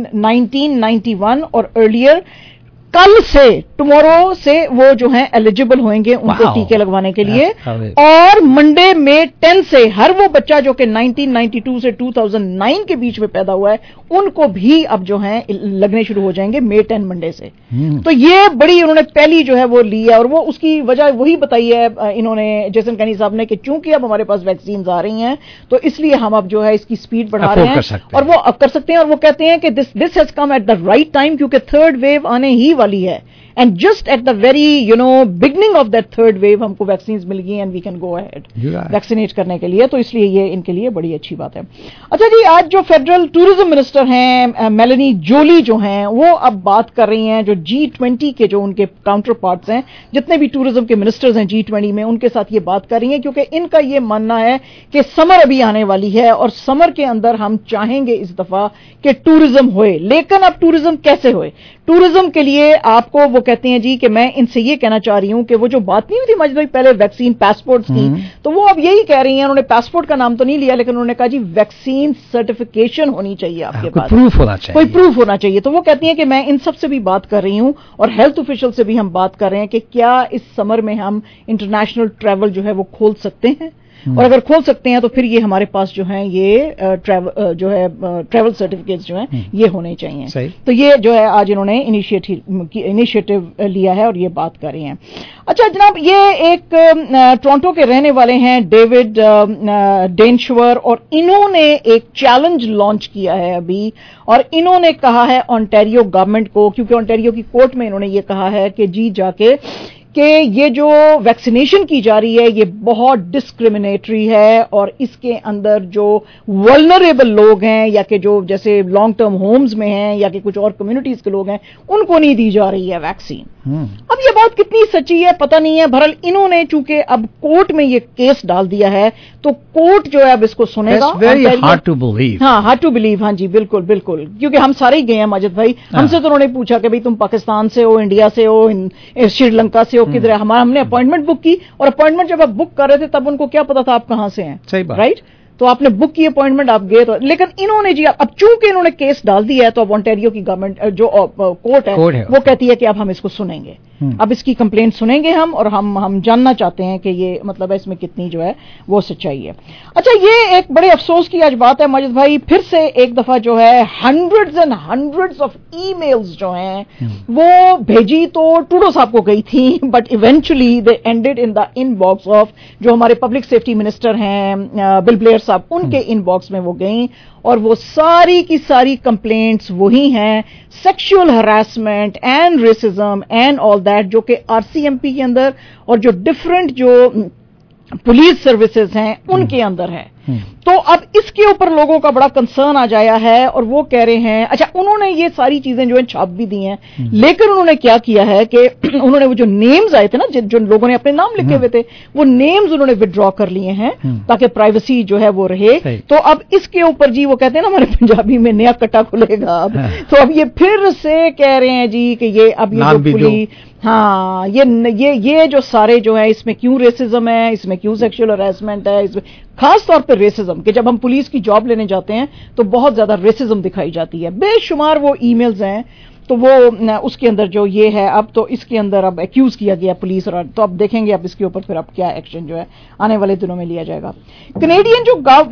1991 और अर्लियर कल से टुमारो से वो जो हैं एलिजिबल होंगे उनको टीके लगवाने के लिए और मंडे में 10 से हर वो बच्चा जो कि 1992 से 2009 के बीच में पैदा हुआ है उनको भी अब जो हैं लगने शुरू हो जाएंगे May 10 मंडे से। तो ये बड़ी उन्होंने पहली जो है वो ली है और वो उसकी वजह वही बताई है इन्होंने जेसन केनी साहब ने कि चूंकि अब हमारे पास वैक्सीन आ रही हैं तो इसलिए हम अब जो है इसकी स्पीड बढ़ा रहे हैं और वो अब कर सकते हैं और वो कहते हैं कि this has come at the right time क्योंकि थर्ड वेव आने ही वाली है and just at the very beginning of that third wave हमको वैक्सीन मिल गई and we can go ahead vaccinate करने के लिए, तो इसलिए ये इनके लिए बड़ी अच्छी बात है। अच्छा जी, आज जो फेडरल टूरिज्म मिनिस्टर हैं मेलेनी जोली जो हैं वो अब बात कर रही हैं जो G20 के जो उनके काउंटर पार्ट्स हैं जितने भी टूरिज्म के मिनिस्टर्स हैं G20 में उनके साथ ये बात कर रही हैं क्योंकि इनका ये मानना है कि समर अभी आने वाली है और समर के अंदर हम चाहेंगे इस दफा कि टूरिज्म होए, लेकिन अब टूरिज्म कैसे होए? टूरिज्म के लिए आपको वो कहते हैं जी कि मैं इनसे ये कहना चाह रही हूं कि वो जो बात नहीं हुई थी माजिद भाई पहले वैक्सीन पासपोर्ट्स की, तो वो अब यही कह रही हैं, उन्होंने पासपोर्ट का नाम तो नहीं लिया लेकिन उन्होंने कहा जी वैक्सीन सर्टिफिकेशन होनी चाहिए आपके पास, प्रूफ होना चाहिए, कोई प्रूफ होना चाहिए। तो वो कहती हैं कि मैं इन सब से भी बात कर रही हूं और हेल्थ ऑफिशियल से भी हम बात कर रहे हैं कि क्या इस समर में हम इंटरनेशनल ट्रैवल जो है वो खोल सकते हैं और अगर खोल सकते हैं तो फिर ये हमारे पास जो है ये ट्रैवल सर्टिफिकेट्स जो हैं ये होने चाहिए। तो ये जो है आज इन्होंने इनिशिएटिव लिया है और ये बात कर रही हैं। अच्छा जनाब, ये एक टोरंटो के रहने वाले हैं डेविड डेनशवर और इन्होंने एक चैलेंज लॉन्च किया है अभी और इन्होंने कहा है ओंटारियो गवर्नमेंट को, क्योंकि ओंटारियो की कोर्ट में इन्होंने ये कहा है कि जी जाके कि ये जो वैक्सीनेशन की जा रही है ये बहुत डिस्क्रिमिनेटरी है और इसके अंदर जो वल्नरेबल लोग हैं या कि जो जैसे लॉन्ग टर्म होम्स में हैं या कि कुछ और कम्युनिटीज के लोग हैं उनको नहीं दी जा रही है वैक्सीन। अब ये बात कितनी सच्ची है पता नहीं है, बहरहाल इन्होंने चूंकि अब कोर्ट में ये केस डाल दिया है तो कोर्ट जो है अब इसको सुनेगा। Hard to believe. हाँ, हार्ड टू बिलीव। हाँ जी, बिल्कुल बिल्कुल, क्योंकि हम सारे ही गए हैं माजिद भाई, हमसे तो उन्होंने पूछा कि भाई तुम पाकिस्तान से हो, इंडिया से हो, श्रीलंका से हो, किधर हमने अपॉइंटमेंट बुक की और अपॉइंटमेंट जब आप बुक कर रहे थे तब उनको क्या पता था आप कहां से हैं, सही बात, राइट? तो आपने बुक की अपॉइंटमेंट, आप गए तो, लेकिन इन्होंने जी अब चूंकि इन्होंने केस डाल दिया है तो अब ओंटारियो की गवर्नमेंट जो कोर्ट है वो कहती है कि अब हम इसको सुनेंगे, अब इसकी कंप्लेंट सुनेंगे हम, और हम जानना चाहते हैं कि ये मतलब है इसमें कितनी जो है वो सच्चाई है। अच्छा, ये एक बड़े अफसोस की आज बात है माजिद भाई, फिर से एक दफा जो है hundreds and hundreds of emails जो हैं वो भेजी तो टूडो साहब को गई थी, but eventually they ended in the inbox of जो हमारे पब्लिक सेफ्टी मिनिस्टर हैं बिल ब्लेयर साहब, उनके इनबॉक्स में वो गई, और वो सारी की सारी कंप्लेंट्स वही हैं, sexual harassment and racism and all that, जो कि आरसीएमपी के अंदर और जो डिफरेंट जो पुलिस सर्विसेज हैं उनके अंदर है। तो अब इसके ऊपर लोगों का बड़ा कंसर्न आ जाया है, और वो कह रहे हैं, अच्छा उन्होंने ये सारी चीजें जो है छाप भी दी हैं, लेकिन उन्होंने क्या किया है कि उन्होंने वो जो नेम्स आए थे ना, जो लोगों ने अपने नाम लिखे हुए थे, वो नेम्स उन्होंने विथड्रॉ कर लिए हैं ताकि प्राइवेसी जो है वो रहे। तो अब इसके ऊपर जी वो कहते हैं ना हमारे पंजाबी में नया कट्टा खुलेगा अब, तो अब ये फिर से कह रहे हैं जी कि ये अब ये जो पुलिस, हाँ ये जो सारे जो है इसमें क्यों रेसिज्म है, इसमें क्यों सेक्सुअल हरासमेंट है, इसमें खास तौर पर रेसिज्म, कि जब हम पुलिस की जॉब लेने जाते हैं तो बहुत ज्यादा रेसिज्म दिखाई जाती है। बेशुमार वो ईमेल्स हैं, तो वो उसके अंदर जो ये है अब, तो इसके अंदर अब एक्यूज किया गया पुलिस, और तो अब देखेंगे अब इसके ऊपर फिर अब क्या एक्शन जो है आने वाले दिनों में लिया जाएगा। कनेडियन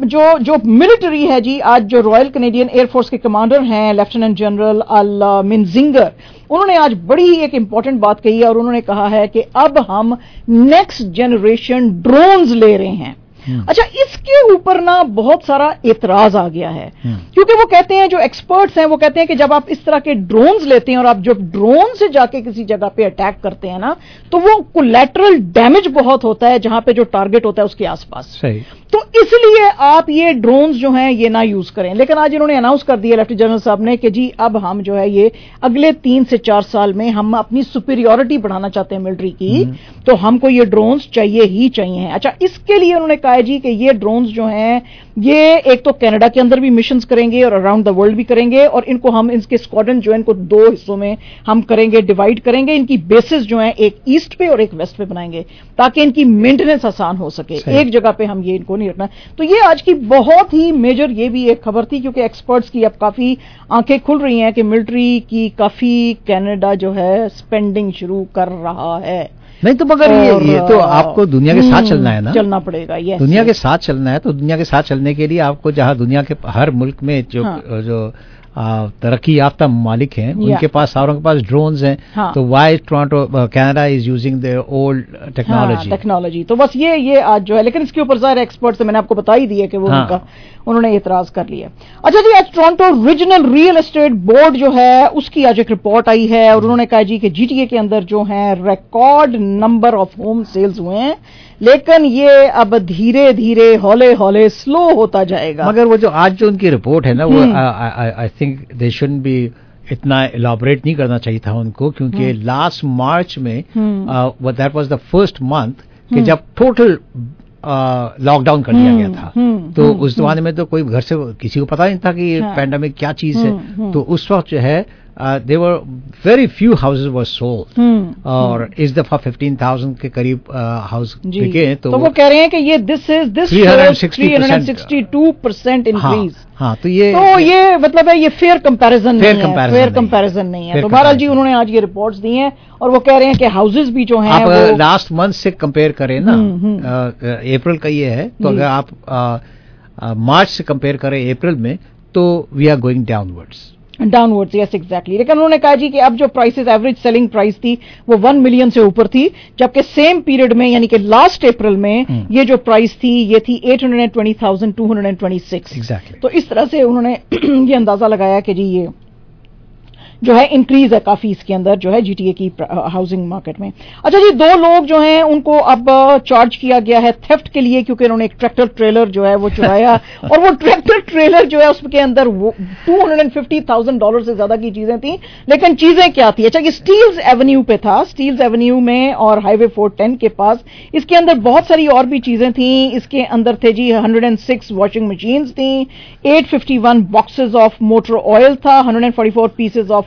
जो मिलिट्री है जी, आज जो रॉयल कनेडियन एयरफोर्स के कमांडर हैं लेफ्टिनेंट जनरल अल मिनजिंगर, उन्होंने आज बड़ी ही एक इंपॉर्टेंट बात कही है, और उन्होंने कहा है कि अब हम नेक्स्ट जनरेशन ड्रोन्स ले रहे हैं। अच्छा, इसके ऊपर ना बहुत सारा एतराज आ गया है, क्योंकि वो कहते हैं, जो एक्सपर्ट्स हैं वो कहते हैं कि जब आप इस तरह के ड्रोन्स लेते हैं और आप जब ड्रोन से जाके किसी जगह पे अटैक करते हैं ना, तो वो कोलैटरल डैमेज बहुत होता है जहां पे जो टारगेट होता है उसके आसपास। सही। तो इसलिए आप ये ड्रोन्स जो हैं ये ना यूज करें। लेकिन आज इन्होंने अनाउंस कर दिया लेफ्टिनेंट जनरल साहब ने कि जी अब हम जो है ये अगले 3 से 4 साल में हम अपनी सुपीरियरिटी बढ़ाना चाहते हैं मिलिट्री की, तो हमको ये ड्रोन्स चाहिए ही चाहिए। अच्छा, इसके लिए उन्होंने कहा है जी कि ये ड्रोन्स जो हैं ये एक तो कनाडा के अंदर भी मिशंस करेंगे और अराउंड द वर्ल्ड भी करेंगे, और इनको हम इसके स्क्वाड्रन जो है इनको 2 हिस्सों में हम करेंगे, डिवाइड करेंगे। इनकी बेसिस जो है एक ईस्ट पे और एक वेस्ट पे बनाएंगे ताकि इनकी मेंटेनेंस आसान हो सके, एक जगह पे हम ये इनको नहीं रखना। तो ये आज की बहुत ही मेजर ये भी एक खबर थी, क्योंकि एक्सपर्ट्स की अब काफी आंखें खुल रही हैं कि मिलिट्री की काफी कनाडा जो है स्पेंडिंग शुरू कर रहा है। नहीं तो मगर ये तो आपको दुनिया के साथ चलना है ना, चलना पड़ेगा। ये दुनिया के साथ चलना है, तो दुनिया के साथ चलने के लिए आपको जहां दुनिया के हर मुल्क में जो तरक्की याफ्ता ममालिक हैं उनके पास सारों के पास ड्रोन्स हैं, तो why Toronto Canada is using their old technology. तो बस ये आज जो है, लेकिन इसके ऊपर सारे एक्सपर्ट से मैंने आपको बता ही दिया कि वो उन्होंने एतराज कर लिया। अच्छा जी, आज Toronto regional real estate board जो है उसकी आज एक रिपोर्ट आई है, और उन्होंने कहा जी कि जीटीए के अंदर जो है record number of home sales हुए हैं, लेकिन ये अब धीरे धीरे हौले हौले स्लो होता जाएगा। मगर वो जो आज जो उनकी रिपोर्ट है ना, वो I think they shouldn't be इतना इलाबोरेट नहीं करना चाहिए था उनको, क्योंकि लास्ट मार्च में that was the first month कि जब टोटल लॉकडाउन कर दिया गया था, तो उस जमाने में तो कोई घर से किसी को पता नहीं था कि ये पैंडेमिक क्या चीज है। तो उस वक्त जो है there were very few houses were sold, और इस दफा 15,000 के करीब हाउस बिके। तो वो कह रहे हैं कि ये this 362% इंक्रीज। हाँ, तो ये मतलब है ये फेयर कंपैरिजन नहीं है। तो बहरहाल जी उन्होंने आज ये रिपोर्ट्स दी हैं, और वो कह रहे हैं कि हाउसेज भी जो हैं आप लास्ट मंथ से कंपेयर करें ना, अप्रैल का ये है, तो अगर आप मार्च से कंपेयर करें अप्रैल में, तो we are going downwards. Yes exactly. लेकिन उन्होंने कहा जी कि अब जो प्राइसेस एवरेज सेलिंग प्राइस थी वो 1 मिलियन से ऊपर थी, जबकि सेम पीरियड में यानी कि लास्ट अप्रैल में ये जो प्राइस थी ये थी 820,226 एग्जैक्टली। तो इस तरह से उन्होंने ये अंदाजा लगाया कि जी ये जो है इंक्रीज है काफी इसके अंदर जो है जीटीए की हाउसिंग मार्केट में। अच्छा जी, 2 लोग जो हैं उनको अब चार्ज किया गया है थेफ्ट के लिए, क्योंकि उन्होंने एक ट्रैक्टर ट्रेलर जो है वो चुराया और वो ट्रैक्टर ट्रेलर जो है उसके अंदर $250,000 से ज्यादा की चीजें थी। लेकिन चीजें क्या थी? अच्छा, ये स्टील्स एवेन्यू पे था, स्टील्स एवेन्यू में और हाईवे 410 के पास। इसके अंदर बहुत सारी और भी चीजें थी। इसके अंदर थे जी 106 वॉशिंग मशीन्स थी, 851 बॉक्सेस ऑफ मोटर ऑयल था, 144 पीसेज ऑफ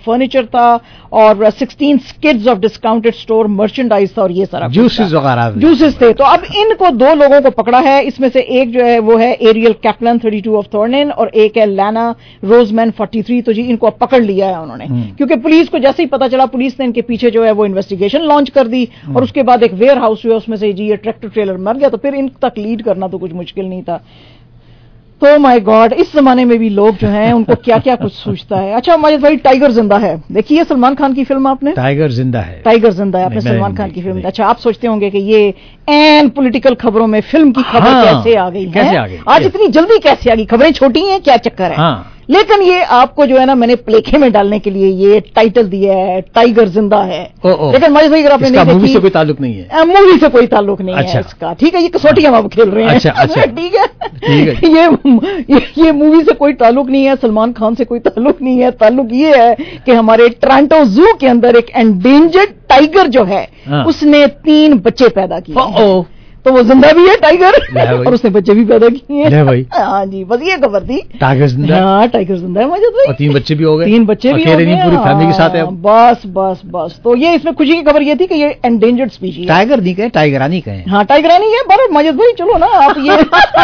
फर्नीचर था और 16 skids of discounted store merchandise था और ये सारा जूसेस वगैरह जूसेस थे। तो अब इनको 2 लोगों को पकड़ा है, इसमें से एक जो है वो है एरियल कैप्लन 32 ऑफ थॉर्निन और एक है लैना रोजमैन 43। तो जी इनको अब पकड़ लिया है उन्होंने, क्योंकि पुलिस को जैसे ही पता चला पुलिस ने इनके पीछे जो है वो इन्वेस्टिगेशन लॉन्च कर दी और उसके बाद एक वेयर हाउस हुआ, उसमें से जी ये ट्रैक्टर ट्रेलर मर गया। तो फिर इन तक लीड करना तो कुछ मुश्किल नहीं था। तो माय गॉड, इस जमाने में भी लोग जो हैं उनको क्या क्या कुछ सोचता है। अच्छा माजिद भाई, टाइगर जिंदा है, देखिए सलमान खान की फिल्म आपने? टाइगर जिंदा है, टाइगर जिंदा है आपने सलमान खान की फिल्म। अच्छा, आप सोचते होंगे कि ये एन पॉलिटिकल खबरों में फिल्म की खबर कैसे आ गई, कैसे आ गई, आज इतनी जल्दी कैसे आ गई? खबरें छोटी हैं, क्या चक्कर है? लेकिन ये आपको जो है ना मैंने प्लेखे में डालने के लिए ये टाइटल दिया है टाइगर जिंदा है। लेकिन माजिद भाई अगर आपने नहीं देखी, मूवी से कोई ताल्लुक नहीं है, मूवी से कोई ताल्लुक नहीं है इसका, ठीक है? ये कसौटी हम अब खेल रहे हैं, ठीक है? ये मूवी से कोई ताल्लुक नहीं है, सलमान खान से कोई ताल्लुक नहीं है। ताल्लुक ये है कि हमारे टोरंटो जू के अंदर एक एंडेंजर्ड टाइगर जो है उसने 3 बच्चे पैदा किए। तो वो जिंदा भी है टाइगर और उसने बच्चे भी पैदा किए हैं। हाँ जी, बस ये खबर थी, टाइगर जिंदा। हाँ, टाइगर जिंदा है माजिद भाई, और 3 बच्चे भी हो गए, 3 बच्चे भी हो गए, पूरी फैमिली के साथ है। बस बस बस, तो ये इसमें खुशी की खबर ये थी कि ये एंडेंजर्ड स्पीशीज, टाइगर नहीं कहे, टाइगरानी कहे। हाँ, टाइगरानी है, पर माजिद भाई चलो ना आप ये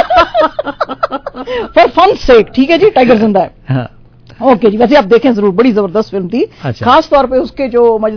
फॉर फन सेक, ठीक है जी, टाइगर जिंदा है। ओके जी, वैसे आप देखें जरूर, बड़ी जबरदस्त फिल्म थी। खास तौर पे उसके जो